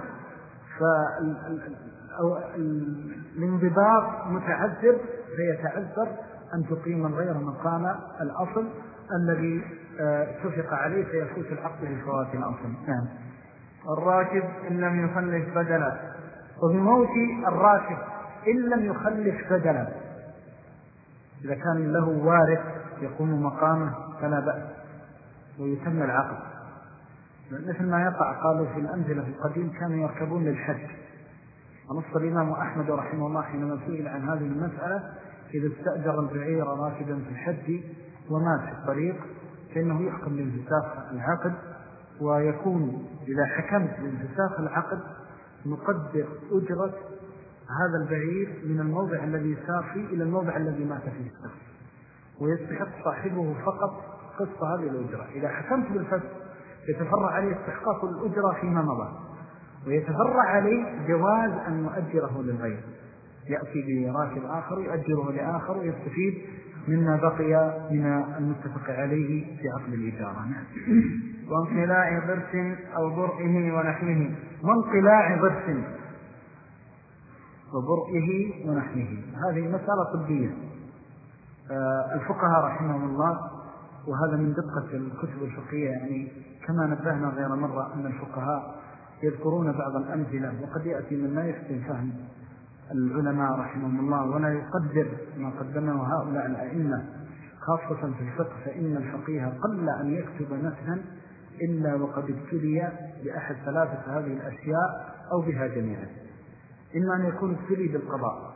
فالانضباط متعذر، فيتعذر أن تقيم الغير مقام الأصل الذي اتفق عليه فيفوت العقد بفوات الأصل. نعم. الراكب إن لم يخلف بدلا. وبموت الراكب إن لم يخلف بدلا، إذا كان له وارث يقوم مقامه فلا بأس ويتم العقد، مثل ما يقع قالوا في الأمثلة في القديم كانوا يركبون للحج. ونص الإمام أحمد رحمه الله حينما سئل عن هذه المسألة إذا استأجر البعير راكبا في الحج ومات في الطريق فإنه يحكم بانفساخ العقد، ويكون إذا حكمت بانفساخ العقد نقدر أجرة هذا البعير من الموضع الذي سار فيه إلى الموضع الذي مات فيه الشخص، ويستحق صاحبه فقط قسط هذه الأجرة. إذا حكمت بالفسخ يتفرع عليه استحقاق الأجرة فيما مضى، ويتفرع عليه جواز أن نؤجره للغير، يأتي براكب آخر يؤجره لآخر ويستفيد مما بقي من المتفق عليه في عقد الإجارة. وانقلاع ضرس أو برئه ونحوه. وانقلاع ضرس وبرئه ونحوه، هذه مسألة طبية. الفقهاء رحمهم الله، وهذا من دقة الكتب الفقهية، يعني كما نبهنا غير مرة أن الفقهاء يذكرون بعض الأمثلة وقد يأتي من لا يحسن فهم العلماء رحمهم الله ولا يقدر ما قدمه هؤلاء الأئمة خاصة في الفقه، فإن الفقيه قل أن يكتب مثلا إلا وقد ابتلي بأحد ثلاثة هذه الأشياء أو بها جميعا، إما أن يكون ابتلي بالقضاء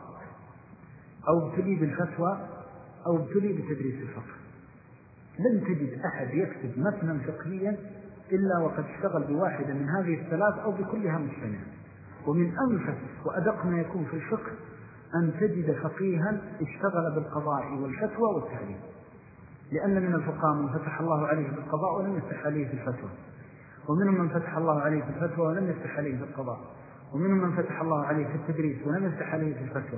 أو ابتلي بالفتوى أو ابتلي بتدريس الفقه. لن تجد أحد يكتب مثلا فقهيا إلا وقد اشتغل بواحدة من هذه الثلاث أو بكلها مجتمعا. ومن أنفس وأدق ما يكون في الفقه أن تجد فقيها اشتغل بالقضاء والفتوى والتعليم، لأن من الفقهاء من فتح الله عليه في القضاء ولم يفتح عليه في الفتوى، ومنهم من فتح الله عليه في الفتوى ولم يفتح عليه في القضاء، ومنهم من فتح الله عليه في التدريس ولم يفتح عليه في الفتوى،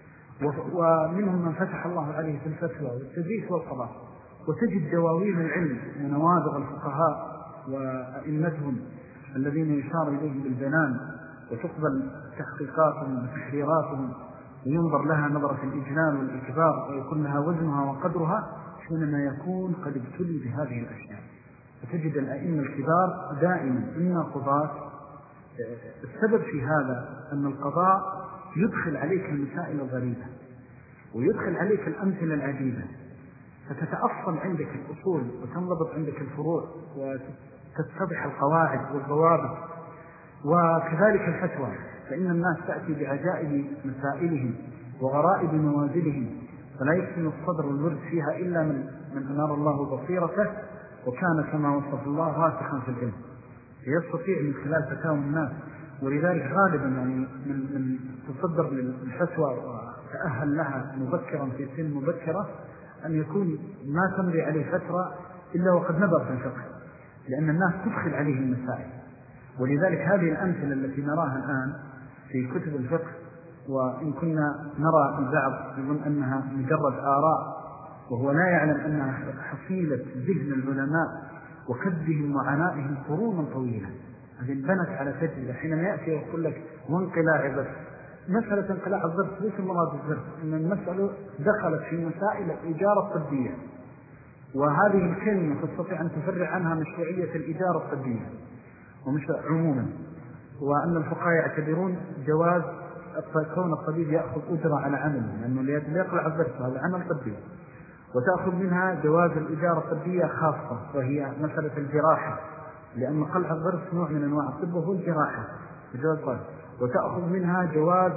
ومنهم من فتح الله عليه في الفتوى والتدريس والقضاء. وتجد دواوين العلم ونوابغ الفقهاء وأئمتهم الذين يشار إليهم بالبنان وتقبل تحقيقاتهم وتحريراتهم وينظر لها نظرة الإجلال والإكبار ويكون لها وزنها وقدرها حينما يكون قد ابتلي بهذه الأشياء. فتجد الأئمة الكبار دائما إما قضاة. السبب في هذا أن القضاء يدخل عليك المسائل الغريبة ويدخل عليك الأمثلة العجيبة، فتتأصل عندك الأصول وتنضبط عندك الفروع وتتضح القواعد والضوابط. وكذلك الفتوى، فإن الناس تأتي بعجائب مسائلهم وغرائب موازلهم، فلا يحسن الصدر والورد فيها إلا من أنار الله بصيرته وكان كما وصف الله راسخا في العلم، يستطيع من خلال فتاوى الناس. ولذلك غالبا يعني من تصدر للفتوى وتأهل لها مبكرا في سن مبكرة أن يكون ما تمضي عليه فترة إلا وقد نظر في الفقه، لأن الناس تدخل عليه المسائل. ولذلك هذه الأمثلة التي نراها الآن في كتب الفقه، وإن كنا نرى البعض يظن أنها مجرد آراء وهو لا يعلم أنها حصيلة ذهن العلماء وكدهم وعنائهم قرونا طويلة، هذه بنت على تجربة. حينما يأتي ويقول لك وانقلاع ضرس، مسألة انقلاع الضرس ليس مراد الضرس، إن المسألة دخلت في مسائل الإجارة الطبية، وهذه الكلمة تستطيع أن تفرع عنها مشروعية الإجارة الطبية ومش عموما، وأن الفقهاء يعتبرون جواز كون الطبيب يأخذ أجرة على عمله لأنه ليقلع الضرس هذا عمل طبي، وتأخذ منها جواز الإجارة الطبية خاصة وهي مسألة الجراحة، لأن قلع الضرس نوع من أنواع الطب وهو الجراحة، وتأخذ منها جواز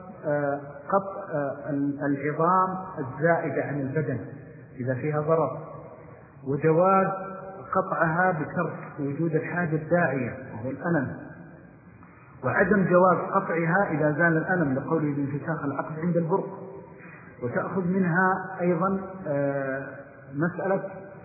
قطع العظام الزائدة عن البدن إذا فيها ضرر، وجواز قطعها بترك وجود الحاجة الداعية وهو الألم، وعدم جواز قطعها إذا زال الألم لقوله بانفساخ العقد عند البرق. وتأخذ منها أيضا مسألة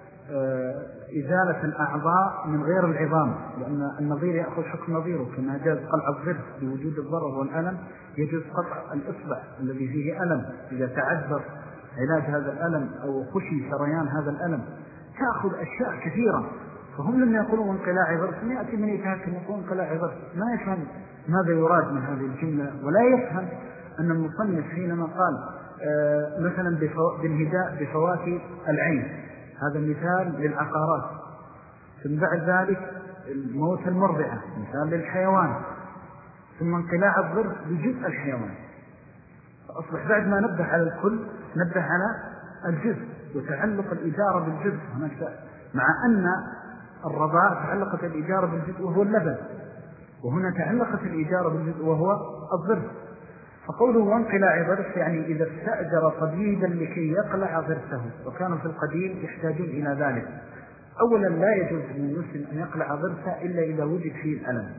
إزالة الأعضاء من غير العظام، لأن النظير يأخذ حكم نظيره، كما جاز قلع الضرس بوجود الضرر والألم يجوز قطع الإصبع الذي فيه ألم إذا تعذر علاج هذا الألم أو خشي سريان هذا الألم. تأخذ أشياء كثيرة، فهم لما يقولون انقلاع ضرس ما يأتي من يتهكم يقول انقلاع ضرس ما يفهم ماذا يراد من هذه الجملة، ولا يفهم أن المصنف حينما قال مثلا بالهداء بفوات العين، هذا مثال للعقارات، ثم بعد ذلك الموت المرضعة مثال للحيوان، ثم انقلاع الضرس بجزء الحيوان، فأصبح بعد ما نبه على الكل نبه على الجزء وتعلق الإجارة بالجزء، مع أن الرضاع تعلقت الإجارة بالجزء وهو اللبن، وهنا تعلقت الإجارة بالجزء وهو الضرس. فقوله وانقلاع ضرس يعني إذا استأجر طبيبا لكي يقلع ضرسه، وكانوا في القديم يحتاجون إلى ذلك. أولا لا يجوز للمسلم أن يقلع ضرسه إلا إذا وجد فيه الألم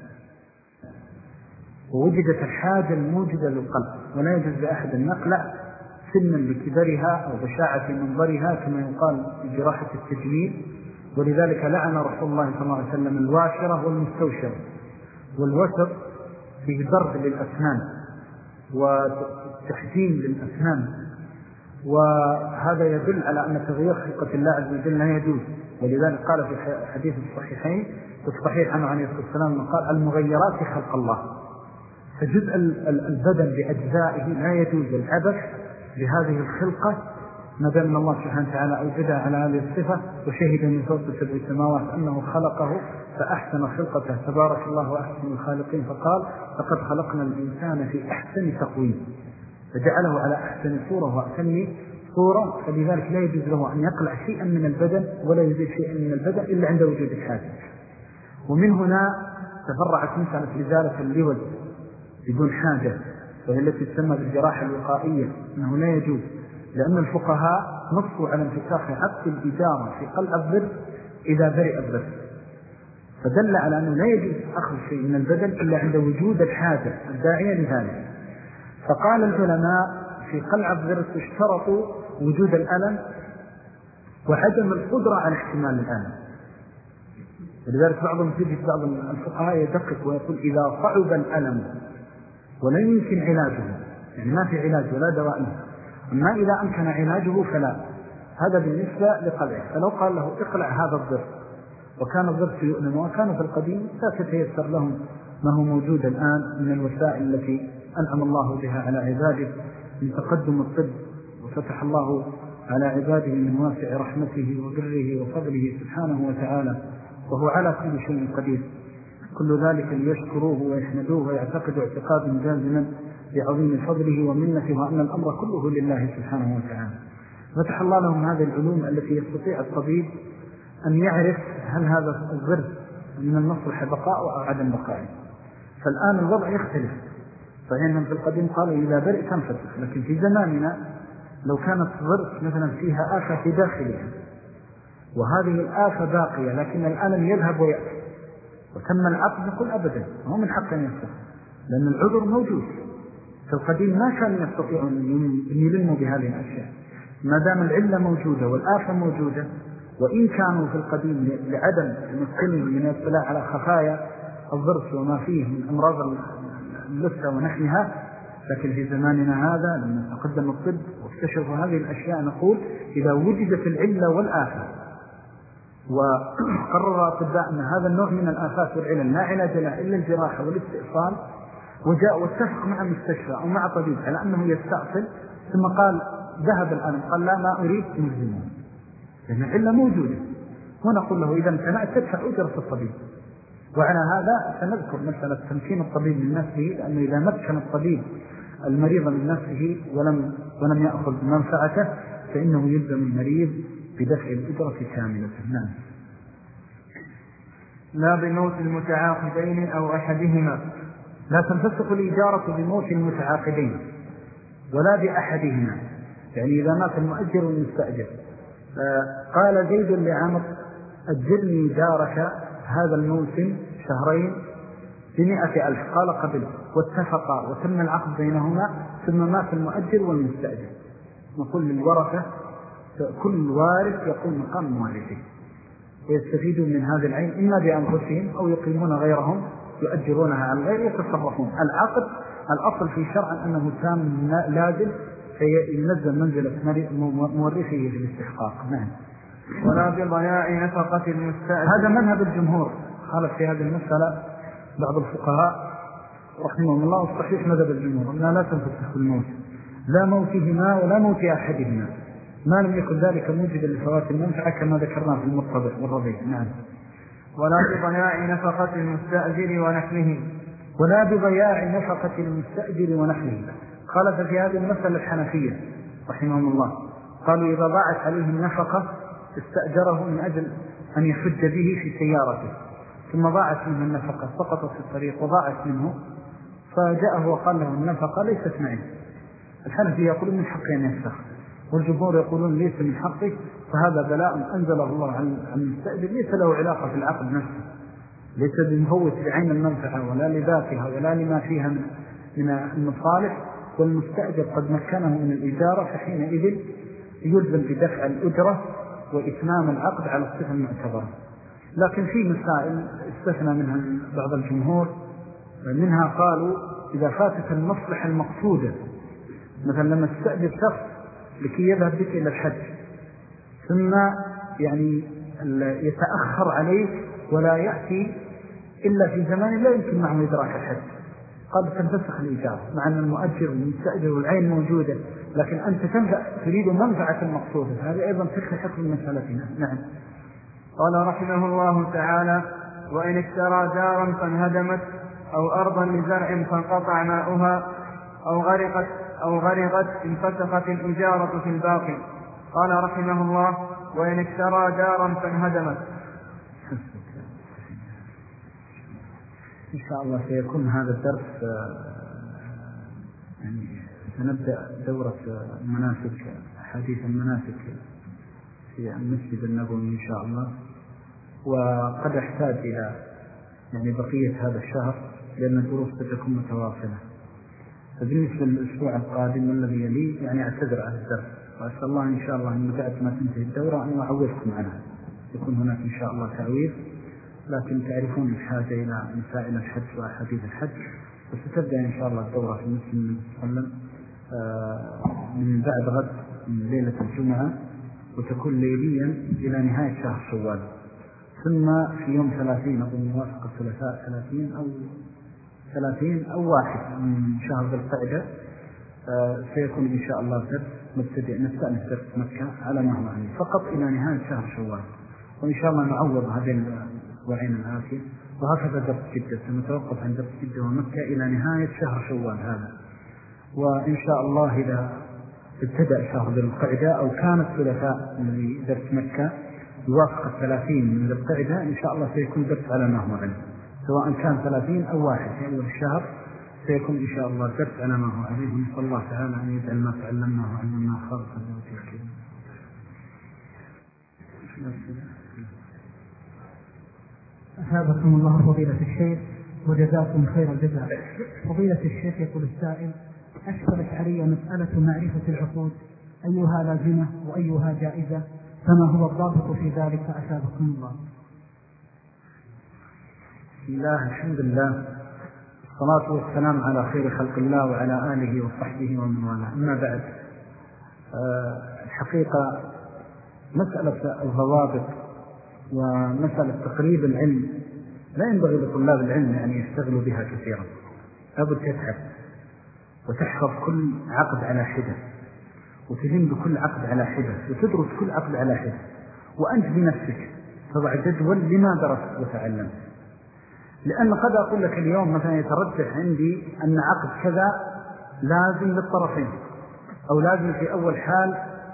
ووجدت الحاجة الموجودة للقلع، ولا يجوز لأحد أن يقلع سنا لكبرها أو بشاعة منظرها كما يقال بجراحة التجميل. ولذلك لعن رسول الله صلى الله عليه وسلم الواشرة والمستوشرة. والوسر فيه ضرب للأسنان وتحجيم للأسنان، وهذا يدل على أن تغيير خلقة الله عز وجل لا يجوز. ولذلك قال في حديث الصحيحين في الصحيح عنه عليه الصلاة والسلام قال المغيرات خلق الله، فجزء البدن بأجزائه لا يجوز العبث بهذه الخلقة ما دام الله سبحانه وتعالى أوجدها على هذه الصفة وشهد من فوق 7 سماوات أنه خلقه فأحسن خلقته تبارك الله وأحسن الخالقين، فقال لقد خلقنا الإنسان في أحسن تقويم، فجعله على أحسن صورة وأحسن صورة، فلذلك لا يجوز له أن يقلع شيئا من البدن ولا يزيد شيئا من البدن إلا عند وجود الحاجة. ومن هنا تفرعت مسألة إزالة اللوز بدون حاجة، وهي التي تسمى بالجراحة الوقائية، أنه لا يجوز، لأن الفقهاء نصوا على انفساخ عقد الإدارة في قلع الضرس إذا برئ الضرس، فدل على أنه لا يجوز أخذ شيء من البدن إلا عند وجود الحاجة الداعية لذلك. فقال العلماء في قلع الضرس اشترطوا وجود الألم وعدم القدرة على احتمال الألم، ولذلك بعضهم تجد بعض الفقهاء يدقق ويقول إذا صعب الألم ولن يمكن علاجه، يعني ما في علاج ولا دواء، أما إذا أمكن علاجه فلا، هذا بالنسبة لقلعه. فلو قال له اقلع هذا الضرس وكان الضرس يؤلم وكان في القديم لا تتيسر لهم ما هو موجود الآن من الوسائل التي أنعم الله بها على عباده من تقدم الطب، وفتح الله على عباده من واسع رحمته وبره وفضله سبحانه وتعالى، وهو على كل شيء قدير. كل ذلك ليشكروه ويحمدوه ويعتقدوا اعتقادا جازما بعظيم فضله ومنته وأن الأمر كله لله سبحانه وتعالى. فتح الله لهم هذه العلوم التي يستطيع الطبيب أن يعرف هل هذا الضرس من المصلحة بقاء أو عدم بقاء. فالآن الوضع يختلف، فإنهم في القديم قالوا إذا برئ تنفتح، لكن في زماننا لو كانت الضرس مثلا فيها آفة في داخلها وهذه الآفة باقية لكن الألم يذهب ويأتي وتم العقد، نقول أبدا هو من حق أن يفتح، لأن العذر موجود. في القديم ما كانوا يستطيعون أن يلموا بهذه الأشياء ما دام العلة موجودة والآفة موجودة، وإن كانوا في القديم لعدم المسلم من الاطلاع على خفايا الضرس وما فيه من أمراض اللثة ونحنها، لكن في زماننا هذا لما تقدم الطب واكتشفوا هذه الأشياء نقول إذا وجدت العلة والآفة وقرر الأطباء أن هذا النوع من الآفات والعلل لا علاج له إلا الجراحة والاستئصال، وجاء واتفق مع مستشفى أو مع طبيب على أنه يستأصل، ثم قال ذهب الألم قال لا ما أريد ملزمون، لأن العلة موجودة، ونقول له إذا امتنعت تدفع أجرة الطبيب. وعلى هذا سنذكر مسألة تمكين الطبيب من نفسه، لأنه إذا مكن الطبيب المريض من نفسه ولم يأخذ منفعته فإنه يلزم المريض بدفع الأجرة كاملة. نعم. لا بموت المتعاقدين أو أحدهما، لا تنفسخ الإجارة بموت المتعاقدين ولا بأحدهما، يعني إذا مات المؤجر والمستأجر قال زيد لعمر أجرني دارك هذا الموسم 2 ب100,000، قال قبل، واتفقا وتم العقد بينهما، ثم مات المؤجر والمستأجر، نقول للورثة كل وارث يقوم مقام موارثه ويستفيدون من هذه العين إما بأنفسهم أو يقيمون غيرهم يؤجرونها على الغير يتصرفون. العقد الأصل في شرع أنه تام لازم فينزل منزلة مورثه بالاستحقاق. نعم. ولا بضياع نفقة المستأجر، هذا مذهب الجمهور، خالف في هذه المسألة بعض الفقهاء رحمهم الله، والصحيح مذهب الجمهور أنها لا تنفسخ الموت، لا موتهما ولا موت أحدهما ما لم يكن ذلك موجبا لفوات المنفعة كما ذكرنا في المرتبط والرضيع. نعم. ولا بضياع نفقة المستأجر ونحله، ولا بضياع نفقة المستأجر ونحله. خالف في هذه المسألة الحنفية رحمهم الله، قالوا إذا ضاعت عليه النفقة استأجره من أجل أن يحج به في سيارته، ثم ضاعت منه النفقة سقطت في الطريق وضاعت منه، فجاءه وقال له النفقة ليست معي. الحنفية يقولون من حقه أن يفسخ، والجمهور يقولون ليس من حقه، فهذا بلاء أنزله الله عن المستأجر ليس له علاقة في العقد نفسه، ليس بمفوت بعين المنفعة ولا لذاتها ولا لما فيها من المصالح، والمستأجر قد مكنه من الإجارة، فحينئذ يلزم بدفع الأجرة وإتمام العقد على الصفة المعتبرة. لكن في مسائل استثنى منها بعض الجمهور منها قالوا إذا فاتت المصلحة المقصودة، مثلا لما تستأجر شخص لكي يذهب بك إلى الحج ثم يعني يتأخر عليك ولا يأتي إلا في زمان لا يمكن معه إدراك الحج، قد تنفسخ الإجارة مع أن المؤجر والمستأجر والعين موجودة، لكن أنت تريد منفعة المقصودة، هذا أيضا فقه حكم مسألتنا. نعم. قال رحمه الله تعالى: وإن اشترى دارا فانهدمت أو أرضا لزرع فانقطع ماؤها أو غرقت انفسخت الإجارة في الباقي. قال رحمه الله: وإن اشترى دارا فانهدمت. إن شاء الله سيكون هذا الدرس يعني سنبدأ دورة المناسك، حديث المناسك في المسجد النبوي إن شاء الله، وقد أحتاج إلى يعني بقية هذا الشهر لأن الدروس ستكون متواصلة. فبالنسبة للأسبوع القادم الذي يلي يعني أعتذر عن الدرس، وأسأل الله إن شاء الله أن بعد ما تنتهي الدورة أن أعوضكم عنها، يكون هناك إن شاء الله تعويض، لكن تعرفون الحاجة إلى مسائل الحج وأحاديث الحج، وستبدأ إن شاء الله الدورة في المسجد المسلم من بعد غد من ليلة الجمعة، وتكون ليليا إلى نهاية شهر شوال، ثم في يوم 30 أظن موافق الثلاثاء 30 أو 1 من شهر ذي القعدة سيكون إن شاء الله درس نستأنف درس مكة على ما هو عليه فقط إلى نهاية شهر شوال، وإن شاء الله نعوض هذين الأسبوعين الآتية، وهكذا درس جدة سنتوقف عن درس جدة ومكة إلى نهاية شهر شوال هذا. وإن شاء الله إذا ابتدأ شهر ذي القعدة أو كان الثلاثاء من درس مكة يوافق 30 من ذي القعدة إن شاء الله سيكون درس على ما هو عليه، سواء كان 30 أو 1 في أول الشهر سيكون إن شاء الله درس على ما هو عليه. نسأل الله تعالى أن يجعل ما تعلمناه وعلمنا خالصا لوجهه الكريم. أثابكم الله فضيلة الشيخ وجزاكم خير الجزاء. فضيلة الشيخ يقول السائل: أشكلت علي مسألة معرفة العقود، أيها لازمة وأيها جائزة، فما هو الضابط في ذلك؟ أثابكم الله. بسم الله، الحمد لله، الصلاة والسلام على خير خلق الله وعلى آله وصحبه ومن والاه. أما بعد، الحقيقة مسألة الضوابط ومسألة تقريب العلم لا ينبغي لطلاب العلم أن يشتغلوا بها كثيرا، لابد تتعب وتحفظ كل عقد على حدة، وتلم بكل عقد على حدة، وتدرس كل عقد على حدة، وأنت بنفسك تضع جدول لما درست وتعلمت. لأن قد أقول لك اليوم مثلا يترجح عندي أن عقد كذا لازم للطرفين، أو لازم في أول حال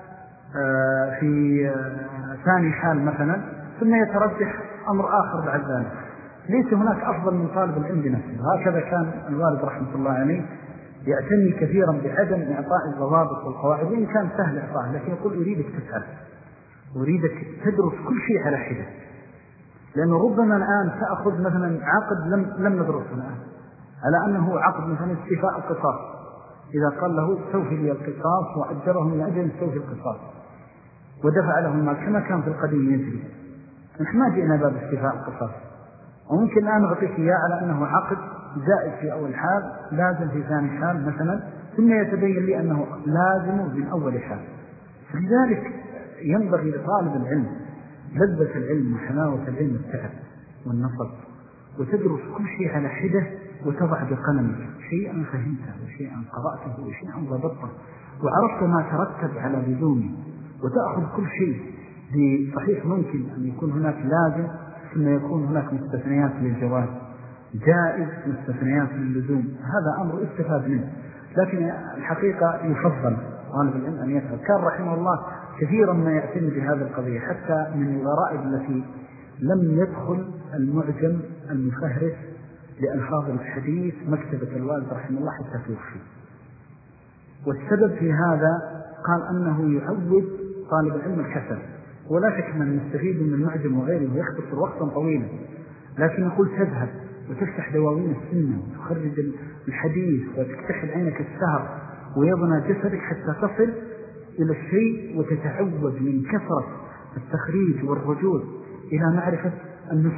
في ثاني حال مثلا، ثم يترجح أمر آخر بعد ذلك. ليس هناك أفضل من طالب العلم بنفسه. هكذا كان الوالد رحمة الله عليه يعتني كثيرا بعدم إعطاء الضوابط والقواعد، وإن كان سهل إعطاء، لكن يقول أريدك تسأل، أريدك تدرس كل شيء على حدة، لأنه ربما الآن تأخذ مثلا عقد لم ندرسه الآن على أنه عقد مثلا استيفاء القصاص، إذا قال له استوفي لي القصاص وأجره من أجل استوفي القصاص ودفع له المال كما كان في القديم يجري، نحن ما جئنا باب استيفاء القصاص. وممكن الآن أعطيك إياه على أنه عقد زائد في أول حال، لازم في ثاني حال مثلا، ثم يتبين لي أنه لازم من أول حال. فلذلك ينبغي لطالب العلم لذة العلم وحلاوة العلم التعب والنصب، وتدرس كل شيء على حدة، وتضع بقلمك شيئا فهمته وشيئا قرأته وشيئا ضبطته وعرفت ما ترتب على لزومه، وتأخذ كل شيء بصحيح. ممكن أن يكون هناك لازم ثم يكون هناك مستثنيات للجواز، جائز مستثنيات للزوم، هذا أمر استفاد منه. لكن الحقيقة يفضل طالب العلم أن يفعل. كان رحمه الله كثيرا ما يعتني بهذه القضية، حتى من الغرائب التي لم يدخل المعجم المفهرس لألفاظ الحديث مكتبة الوالد رحمه الله حتى توفي. والسبب في هذا قال أنه يعود طالب العلم الكسل، ولا شك من نستفيد من المعجم وغيره يختصر وقتا طويلا، لكن يقول تذهب وتفتح دواوين السنة وتخرج الحديث وتكتحل عينك السهر ويضنى جسدك حتى تصل إلى الشيء، وتتعود من كثرة التخريج والرجوع إلى معرفة النسخ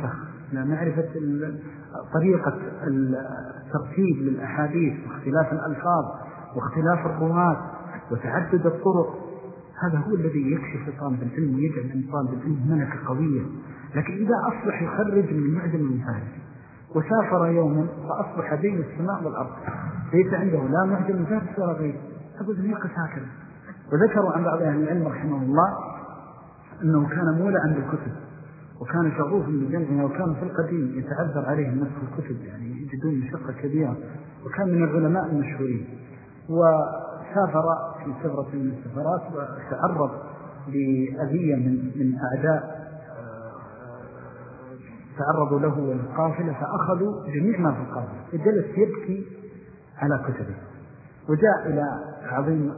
معرفة طريقة الترتيب للأحاديث واختلاف الألفاظ واختلاف الرواة وتعدد الطرق. هذا هو الذي يكشف طالب العلم ويجعل من طالب العلم ملكة قوية. لكن إذا أصبح يخرج من معدن الفارس وسافر يوما فأصبح بين السماء والأرض ليس عنده لا معدن الفارس ولا غيره، أقول يقص هكذا. وذكروا عن بعض أهل العلم رحمه الله أنه كان مولعا بالكتب وكان شغوفا بجمعها، وكان في القديم يتعذر عليه الناس في الكتب، يعني يجدون مشقة كبيرة، وكان من العلماء المشهورين. وسافر في سفرة من السفرات وتعرض لأذية من أعداء تعرضوا له والقافلة فأخذوا جميع ما في القافلة، فجلس يبكي على كتبه. وجاء إلى عظيم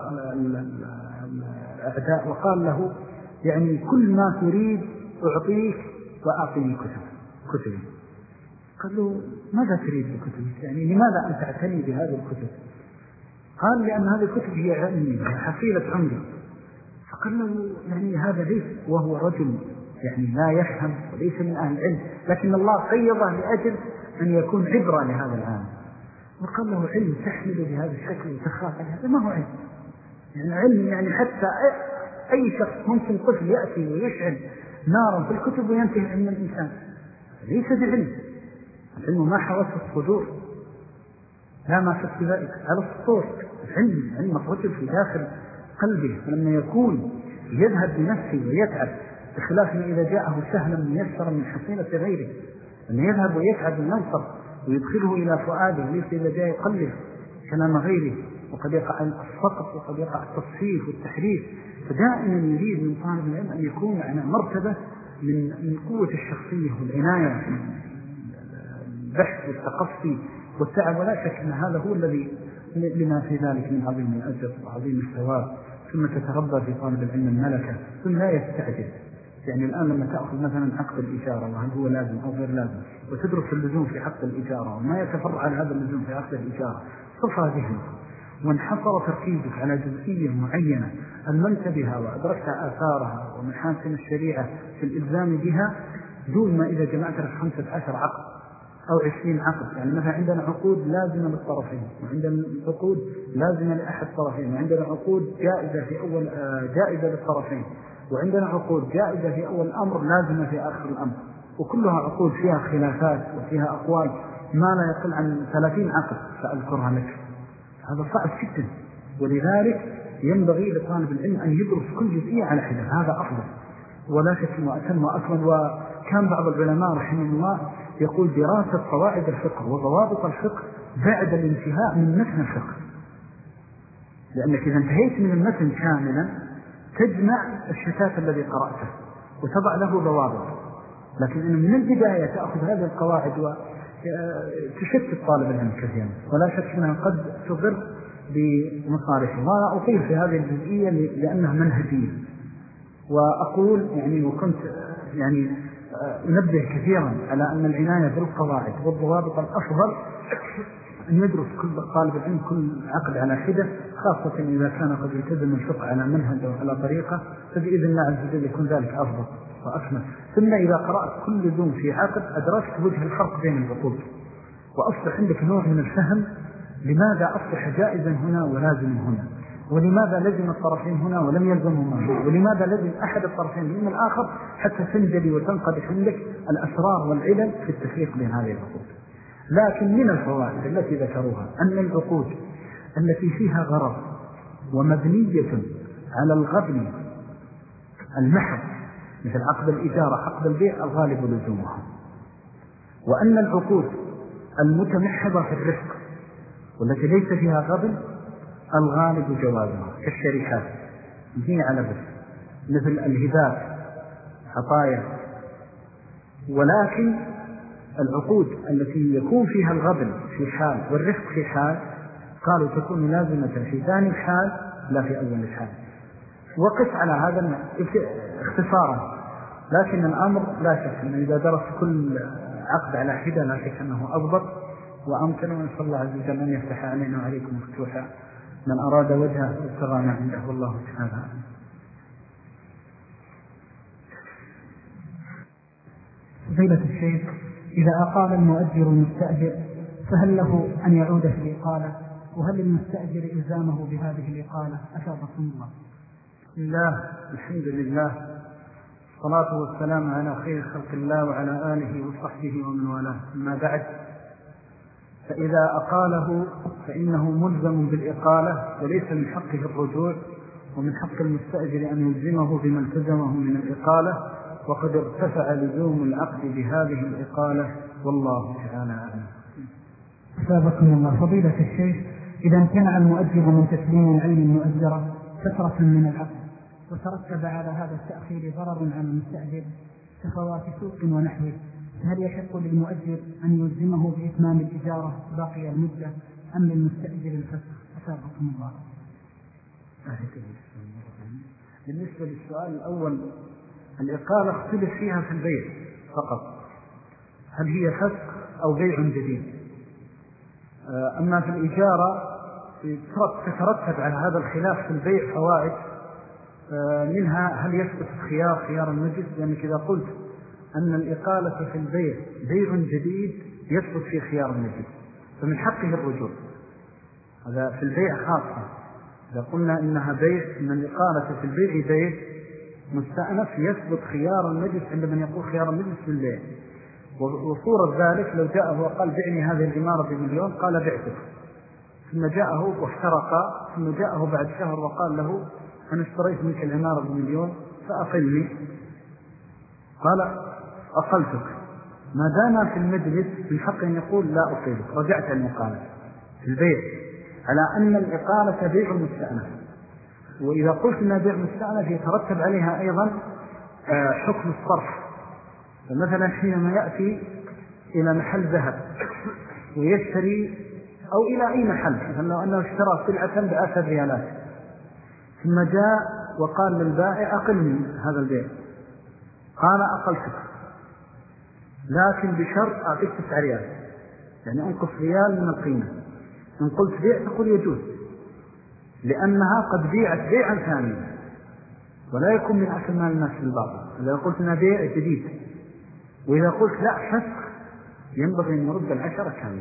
الأعداء وقال له يعني كل ما تريد أعطيك وأعطيني كتبي. قال له ماذا تريد بكتبك؟ يعني لماذا أن تعتني بهذه الكتب؟ قال لأن هذه الكتب هي علمي حصيلة عمري. فقال له يعني هذا ليس، وهو رجل يعني لا يفهم وليس من أهل العلم، لكن الله قيضه لأجل أن يكون عبرة لهذا العالم. وقال له علم تحمل بهذا الشكل وتخاف عليه، هذا ما هو علم. يعني علم يعني حتى أي شخص ممكن طفل يأتي ويشعل نارا في الكتب وينتهي علم الإنسان، ليس بعلم. العلم ما حوث الصدور، لا ما في ذلك على السطور. علم الرجل في داخل قلبه، فلما يكون يذهب بنفسه ويتعب، بخلاف ما إذا جاءه سهلا ميسرا من حصيلة غيره، أن يذهب ويتعب وينصر ويدخله إلى فؤاده، ليس إذا جاء يقلل كلام غيره، وقد يقع السقط وقد يقع التصحيف والتحريف. فدائما يريد من طالب العلم أن يكون على مرتبة من قوة الشخصية والعناية، البحث والتقصي والتعب، ولا شك أن هذا هو الذي لما في ذلك من عظيم الأجر وعظيم الثواب. ثم تتربى في طالب العلم الملكة، ثم لا يستعجل. يعني الآن لما تأخذ مثلا عقد الإجارة وهل هو لازم أو غير لازم، وتدرس اللزوم في عقد الإجارة وما يتفرع على هذا اللزوم في عقد الإجارة، صفى ذهنك وانحصر تركيزك على جزئية معينة أمنت بها وأدركت آثارها ومحاسن الشريعة في الإلزام بها، دون ما إذا جمعت لك 15 عقد أو 20 عقد. يعني مثلا عندنا عقود لازمة للطرفين، وعندنا عقود لازمة لأحد الطرفين، وعندنا عقود جائزة في أول جائزة للطرفين، وعندنا عقود جائزة في أول الأمر لازمة في آخر الأمر، وكلها عقود فيها خلافات وفيها أقوال ما لا يقل عن 30 عقد سأذكرها لك. هذا صعب جدا، ولذلك ينبغي لطالب العلم أن يدرس كل جزئية على حدة، هذا أفضل ولا شك وأتم وأكمل. وكان بعض العلماء رحمه الله يقول دراسة قواعد الفقه وضوابط الفقه بعد الانتهاء من متن الفقه، لأنك إذا انتهيت من المتن كاملا تجمع الشتات الذي قرأته وتضع له ضوابط، لكن إنه من البداية تأخذ هذه القواعد وتشتت طالب العلم كثيرا، ولا شك أنها قد تضر بمصارفه. وأنا أطيل في هذه الجزئية لأنها منهجية، وأقول يعني وكنت يعني أنبه كثيرا على أن العناية بالقواعد والضوابط الأفضل أن يدرس كل طالب العلم كل عقد على حدة، خاصة إذا كان قد التزم الفقه على منهج أو على طريقة، فبإذن الله عز وجل يكون ذلك أفضل وأكمل. ثم إذا قرأت كل لزوم في عقد أدركت وجه الفرق بين العقود، وأصبح عندك نوع من الفهم لماذا أصبح جائزا هنا ولازم هنا، ولماذا لزم الطرفين هنا ولم يلزمهما هنا، ولماذا لزم أحد الطرفين من الآخر، حتى تنجلي وتنقدح عندك الأسرار والعلل في التفريق بين هذه العقود. لكن من الفوائد التي ذكروها أن العقود التي فيها غرض ومبنية على الغبن المحض مثل عقد الإجارة عقد البيع الغالب لزومها، وأن العقود المتمحضة في الرفق والتي ليس فيها غبن الغالب جوازها كالشركات هي على الرفق مثل الهبات عطايا. ولكن العقود التي يكون فيها الغبن في حال والرفق في حال قالوا تكون لازمة في ثاني الحال لا في أول الحال. وقف على هذا اختصارا، لكن الأمر لا شك أنه إذا درس كل عقد على حدة لا شك أنه أضبط وأمكن، وإن شاء الله عز وجل أن يفتح علينا وعليكم مفتوحا من أراد وجهه ابتغى ما عنده والله تعالى. فضيلة الشيخ، إذا أقال المؤجر المستأجر فهل له أن يعود في الإقالة؟ وهل المستأجر إلزامه بهذه الإقالة؟ أفادكم الله. بسم الله، الحمد لله، الصلاة والسلام على خير خلق الله وعلى آله وصحبه ومن والاه. أما بعد، فإذا أقاله فإنه ملزم بالإقالة، وليس من حقه الرجوع، ومن حق المستأجر أن يلزمه بما التزمه من الإقالة، وقد ارتفع لزوم العقد بهذه الإقالة، والله تعالى أعلم. أثابكم الله. فضيلة الشيخ، إذا امتنع المؤجر من تسليم العين المؤجرة فترة من العقد، وترتب على هذا التأخير ضرر على المستأجر كفوات سوق ونحوه، فهل يحق للمؤجر أن يلزمه بإتمام الإجارة باقي المدة أم للمستأجر الفسخ؟ أثابكم الله. بالنسبة للسؤال الأول، الإقالة اختلف فيها في البيع فقط، هل هي فسخ أو بيع جديد. أما في الإجارة تترتب على هذا الخلاف في البيع فوائد، منها هل يثبت خيار المجلس، لأنك إذا قلت أن الإقالة في البيع بيع جديد يثبت في خيار المجلس فمن حقه الرجوع، هذا في البيع خاصة. إذا قلنا إنها بيع، إن الإقالة في البيع بيع مستأنف يثبت خيار المجلس عند من يقول خيار المجلس في البيع. وصورة ذلك لو جاءه وقال بعني هذه العمارة ب1,000,000 قال بعتك، ثم جاءه وافترقا، ثم جاءه بعد شهر وقال له أنا اشتريت منك العمارة ب1,000,000 فأقلني، قال أقلتك، ما دام في المجلس من حق أن يقول لا أقلك، رجعت عن المقالة في البيع، على أن الإقالة بيع مستأنف. وإذا قلت أنها بيع مستأنف يترتب عليها أيضا حكم الصرف. فمثلا حينما يأتي إلى محل ذهب ويشتري، أو إلى أي محل، مثلا لو أنه اشترى سلعة ب10 ريالات ثم جاء وقال للبائع أقلني هذا البيع، قال أقلتك لكن بشرط أعطيك 9 ريال، يعني أنقص ريال من القيمة. إن قلت بيع تقول يجوز، لأنها قد بيعت بيعا ثانيا ولا يكون من أكل مال الناس بالباطل. إذا قلت أنها بيع جديد، وإذا قلت لا فسخ ينبغي أن يرد 10 كاملة.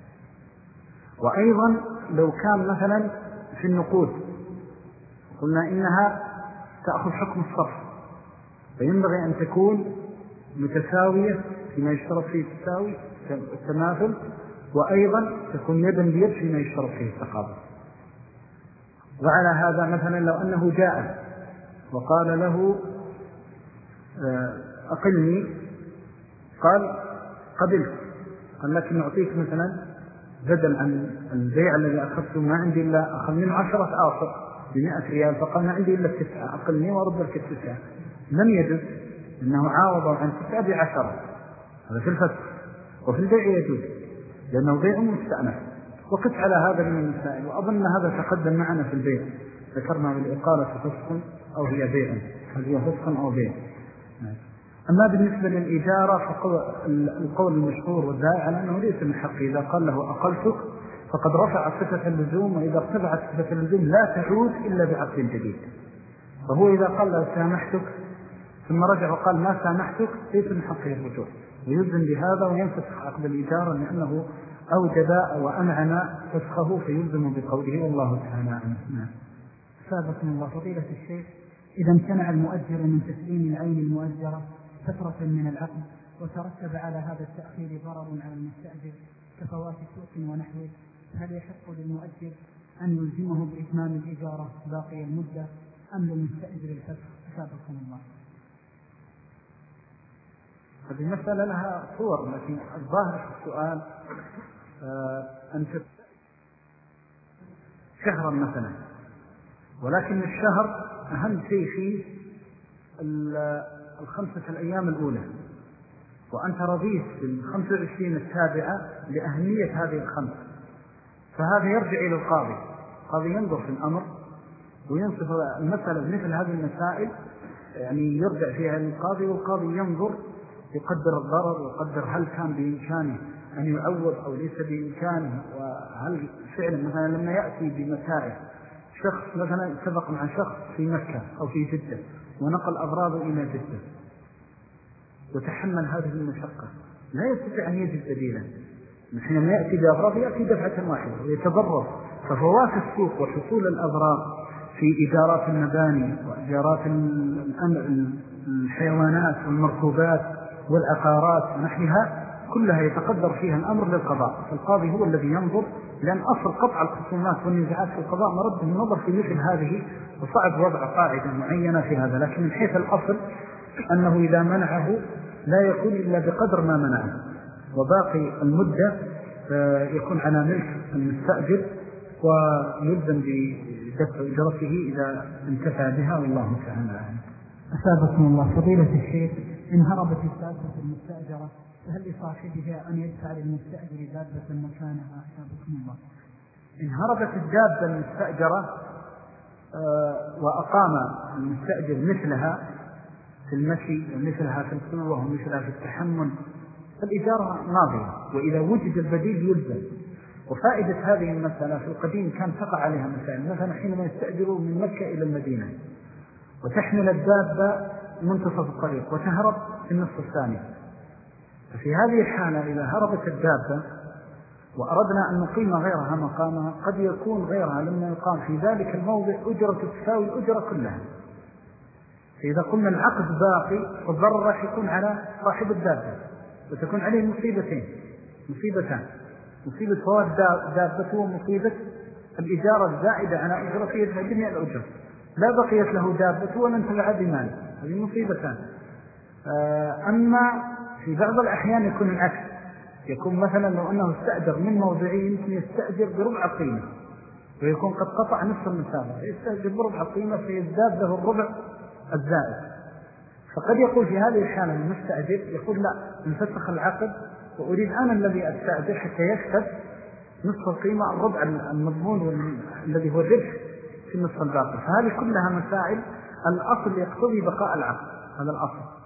وأيضا لو كان مثلا في النقود قلنا إنها تأخذ حكم الصرف، فينبغي أن تكون متساوية فيما يشترط فيه التماثل، وأيضا تكون يدا بيد فيما يشترط فيه التقابل. وعلى هذا مثلا لو أنه جاء وقال له أقلني، قال قبلت، قال لكن نعطيك مثلا بدل عن البيع الذي أخذته ما عندي إلا أخذ منه 10 آخر ب100 ريال، فقال ما عندي إلا 9، أقلني وأرد لك 9، لم يجوز، إنه عاوض عن 9 ب10. هذا في الفسخ. وفي البيع يجوز لأنه بيع مستأنف. وقف على هذا من المسائل، وأظن هذا تقدم معنا في البيع، ذكرنا بالإقالة فسخ أو هي بيع، هل هي فسخ أو بيع. أما بالنسبة للإجارة فالقول المشهور والداعي على أنه ليس من حقه. إذا قال له أقلتك فقد رفع صفة اللزوم، وإذا ارتفعت صفة اللزوم لا تعود إلا بعقد جديد. فهو إذا قال له سامحتك ثم رجع وقال ما سامحتك ليس من حقه الرجوع، ويلزم بهذا وينفسخ عقد الإجارة، لأنه أوجب وأمعن فسخه فيلزم بقوله، والله تعالى أعلم. سابقا الله. فضيلة الشيخ، إذا امتنع المؤجر من تسليم العين المؤجرة فترة من العقد، وترتب على هذا التأخير ضرر على المستأجر كفوات سوق ونحوه، هل يحق للمؤجر أن يلزمه بإتمام الإجارة باقي المدة أم للمستأجر الفسخ؟ سابقا الله. هذه المسألة لها صور، لكن الظاهر في السؤال أنت شهرا مثلا، ولكن الشهر أهم شيء فيه 5 الأيام الأولى، وأنت رضيت بال25 التابعة لأهمية هذه ال5، فهذا يرجع إلى القاضي. القاضي ينظر في الأمر وينصف المسألة بمثل هذه المسائل، يعني يرجع فيها للقاضي، والقاضي ينظر يقدر الضرر ويقدر هل كان بإمكانه أن يعوض أو ليس بإمكانه، وهل فعلا مثلا لما يأتي بمتاعه شخص مثلا اتفق مع شخص في مكة أو في جدة ونقل أغراضه إلى جدة، وتحمل هذه المشقة لا يستطيع أن يجد بديلا. حينما يأتي بأضرار يأتي دفعة واحدة ويتضرر. ففوات السوق وحصول الأضرار في إدارات المباني وإدارات الحيوانات والمركوبات والعقارات ونحوها كلها يتقدر فيها الأمر للقضاء. فالقاضي هو الذي ينظر، لأن أصل قطع الخصومات والنزاعات في القضاء مرد النظر في مثل هذه، وصعب وضع قاعدة معينة في هذا. لكن من حيث الأصل أنه إذا منعه لا يكون إلا بقدر ما منعه، وباقي المدة يكون على ملك المستأجر ويلزم بدفع أجرته إذا انتفع بها، والله تعالى أعلم. أثابكم الله. فضيلة الشيخ، إن هربت الدابة المستأجرة فهل لصاحبها أن يدفع للمستأجر دابة مكانها؟ أثابكم الله. إن هربت الدابة المستأجرة وأقام المستأجر مثلها في المشي ومثلها في القوة ومثلها في التحمل فالإجارة ماضية، وإذا وجد البديل يلزم. وفائدة هذه المسألة في القديم كان تقع عليها مسائل، مثلا حينما يستأجروا من مكة إلى المدينة وتحمل الدابة منتصف الطريق وتهرب في النصف الثاني، ففي هذه الحالة إذا هربت الدابة وأردنا أن نقيم غيرها مقامها قد يكون غيرها لما يقام في ذلك الموضع أجرة تساوي الأجرة كلها. فإذا قلنا العقد باقي فالضرر راح يكون على صاحب الدابة وتكون عليه مصيبتان: مصيبة فوات دابته ومصيبة الإجارة الزائدة على أجرته يدفع جميع الأجر، لا بقيت له دابته ولا انتفع بمال، هذه مصيبتان. أما في بعض الأحيان يكون العكس، يكون مثلا لو أنه استأجر من موضعين يمكن يستأجر بربع القيمة ويكون قد قطع نصف المسافة، يستأجر بربع القيمة فيزداد له الربع الزائد. فقد يقول في هذه الحالة المستأجر يقول لا، نفسخ العقد وأريد أنا الذي أستأجر حتى يكسب نصف القيمة الربع المضمون الذي هو الربح في النصف الباقي. فهذه كلها مسائل الأصل يقتضي بقاء العقد، هذا الأصل.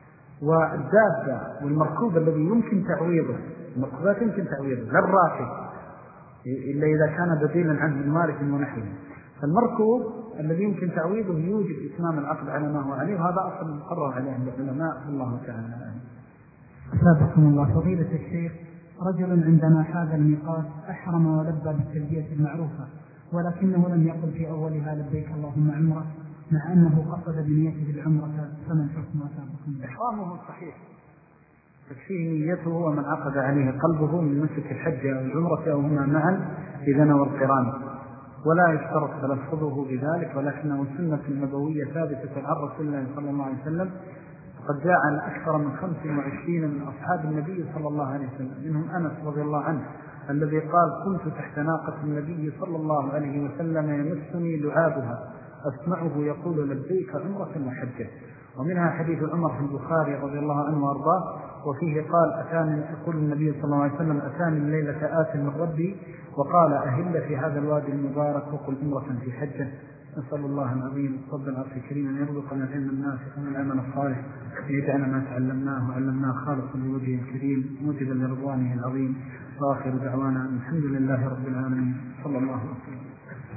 والدابة والمركوب الذي يمكن تعويضه، المركوبات يمكن تعويضه لا الراكب إلا إذا كان بديلا عنه من وارث ونحوه، فالمركوب الذي يمكن تعويضه يوجب إتمام العقد على ما هو عليه، وهذا أصل مقرر عليه عند العلماء والله تعالى. أثابكم الله. فضيلة الشيخ، رجل عندما حاذ الميقات أحرم ولبى بالتلبية المعروفة ولكنه لم يقل في أولها لبيك اللهم عمرة، مع أنه قصد بنيته العمرة، فمن حكم أثابكم؟ إحرامه صحيح، تكفيه نيته ومن عقد عليه قلبه من نسك الحج أو العمرة أو هما معا إذا نوى القران، ولا يشترط تلفظه بذلك، ولكنه سنة نبوية ثابتة عن رسول الله صلى الله عليه وسلم. وقد جاء عن أكثر من 25 من أصحاب النبي صلى الله عليه وسلم، منهم أنس رضي الله عنه الذي قال: كنت تحت ناقة النبي صلى الله عليه وسلم يمسني لعابها أسمعه يقول لبيك عمرة وحجة. ومنها حديث عمر في البخاري رضي الله عنه وارضاه، وفيه قال: أتاني، يقول النبي صلى الله عليه وسلم: أتاني الليلة آت من ربي وقال: أهل في هذا الوادي المبارك وقل عمرة في حجة. نسأل الله العظيم رب العرش الكريم أن يرزقنا العلم النافع والعمل الصالح، ويجعلنا ما تعلمناه وعلمناه خالصا لوجهه الكريم موجبا لرضوانه العظيم. وآخر دعوانا الحمد لله رب العالمين، صلى الله عليه وسلم.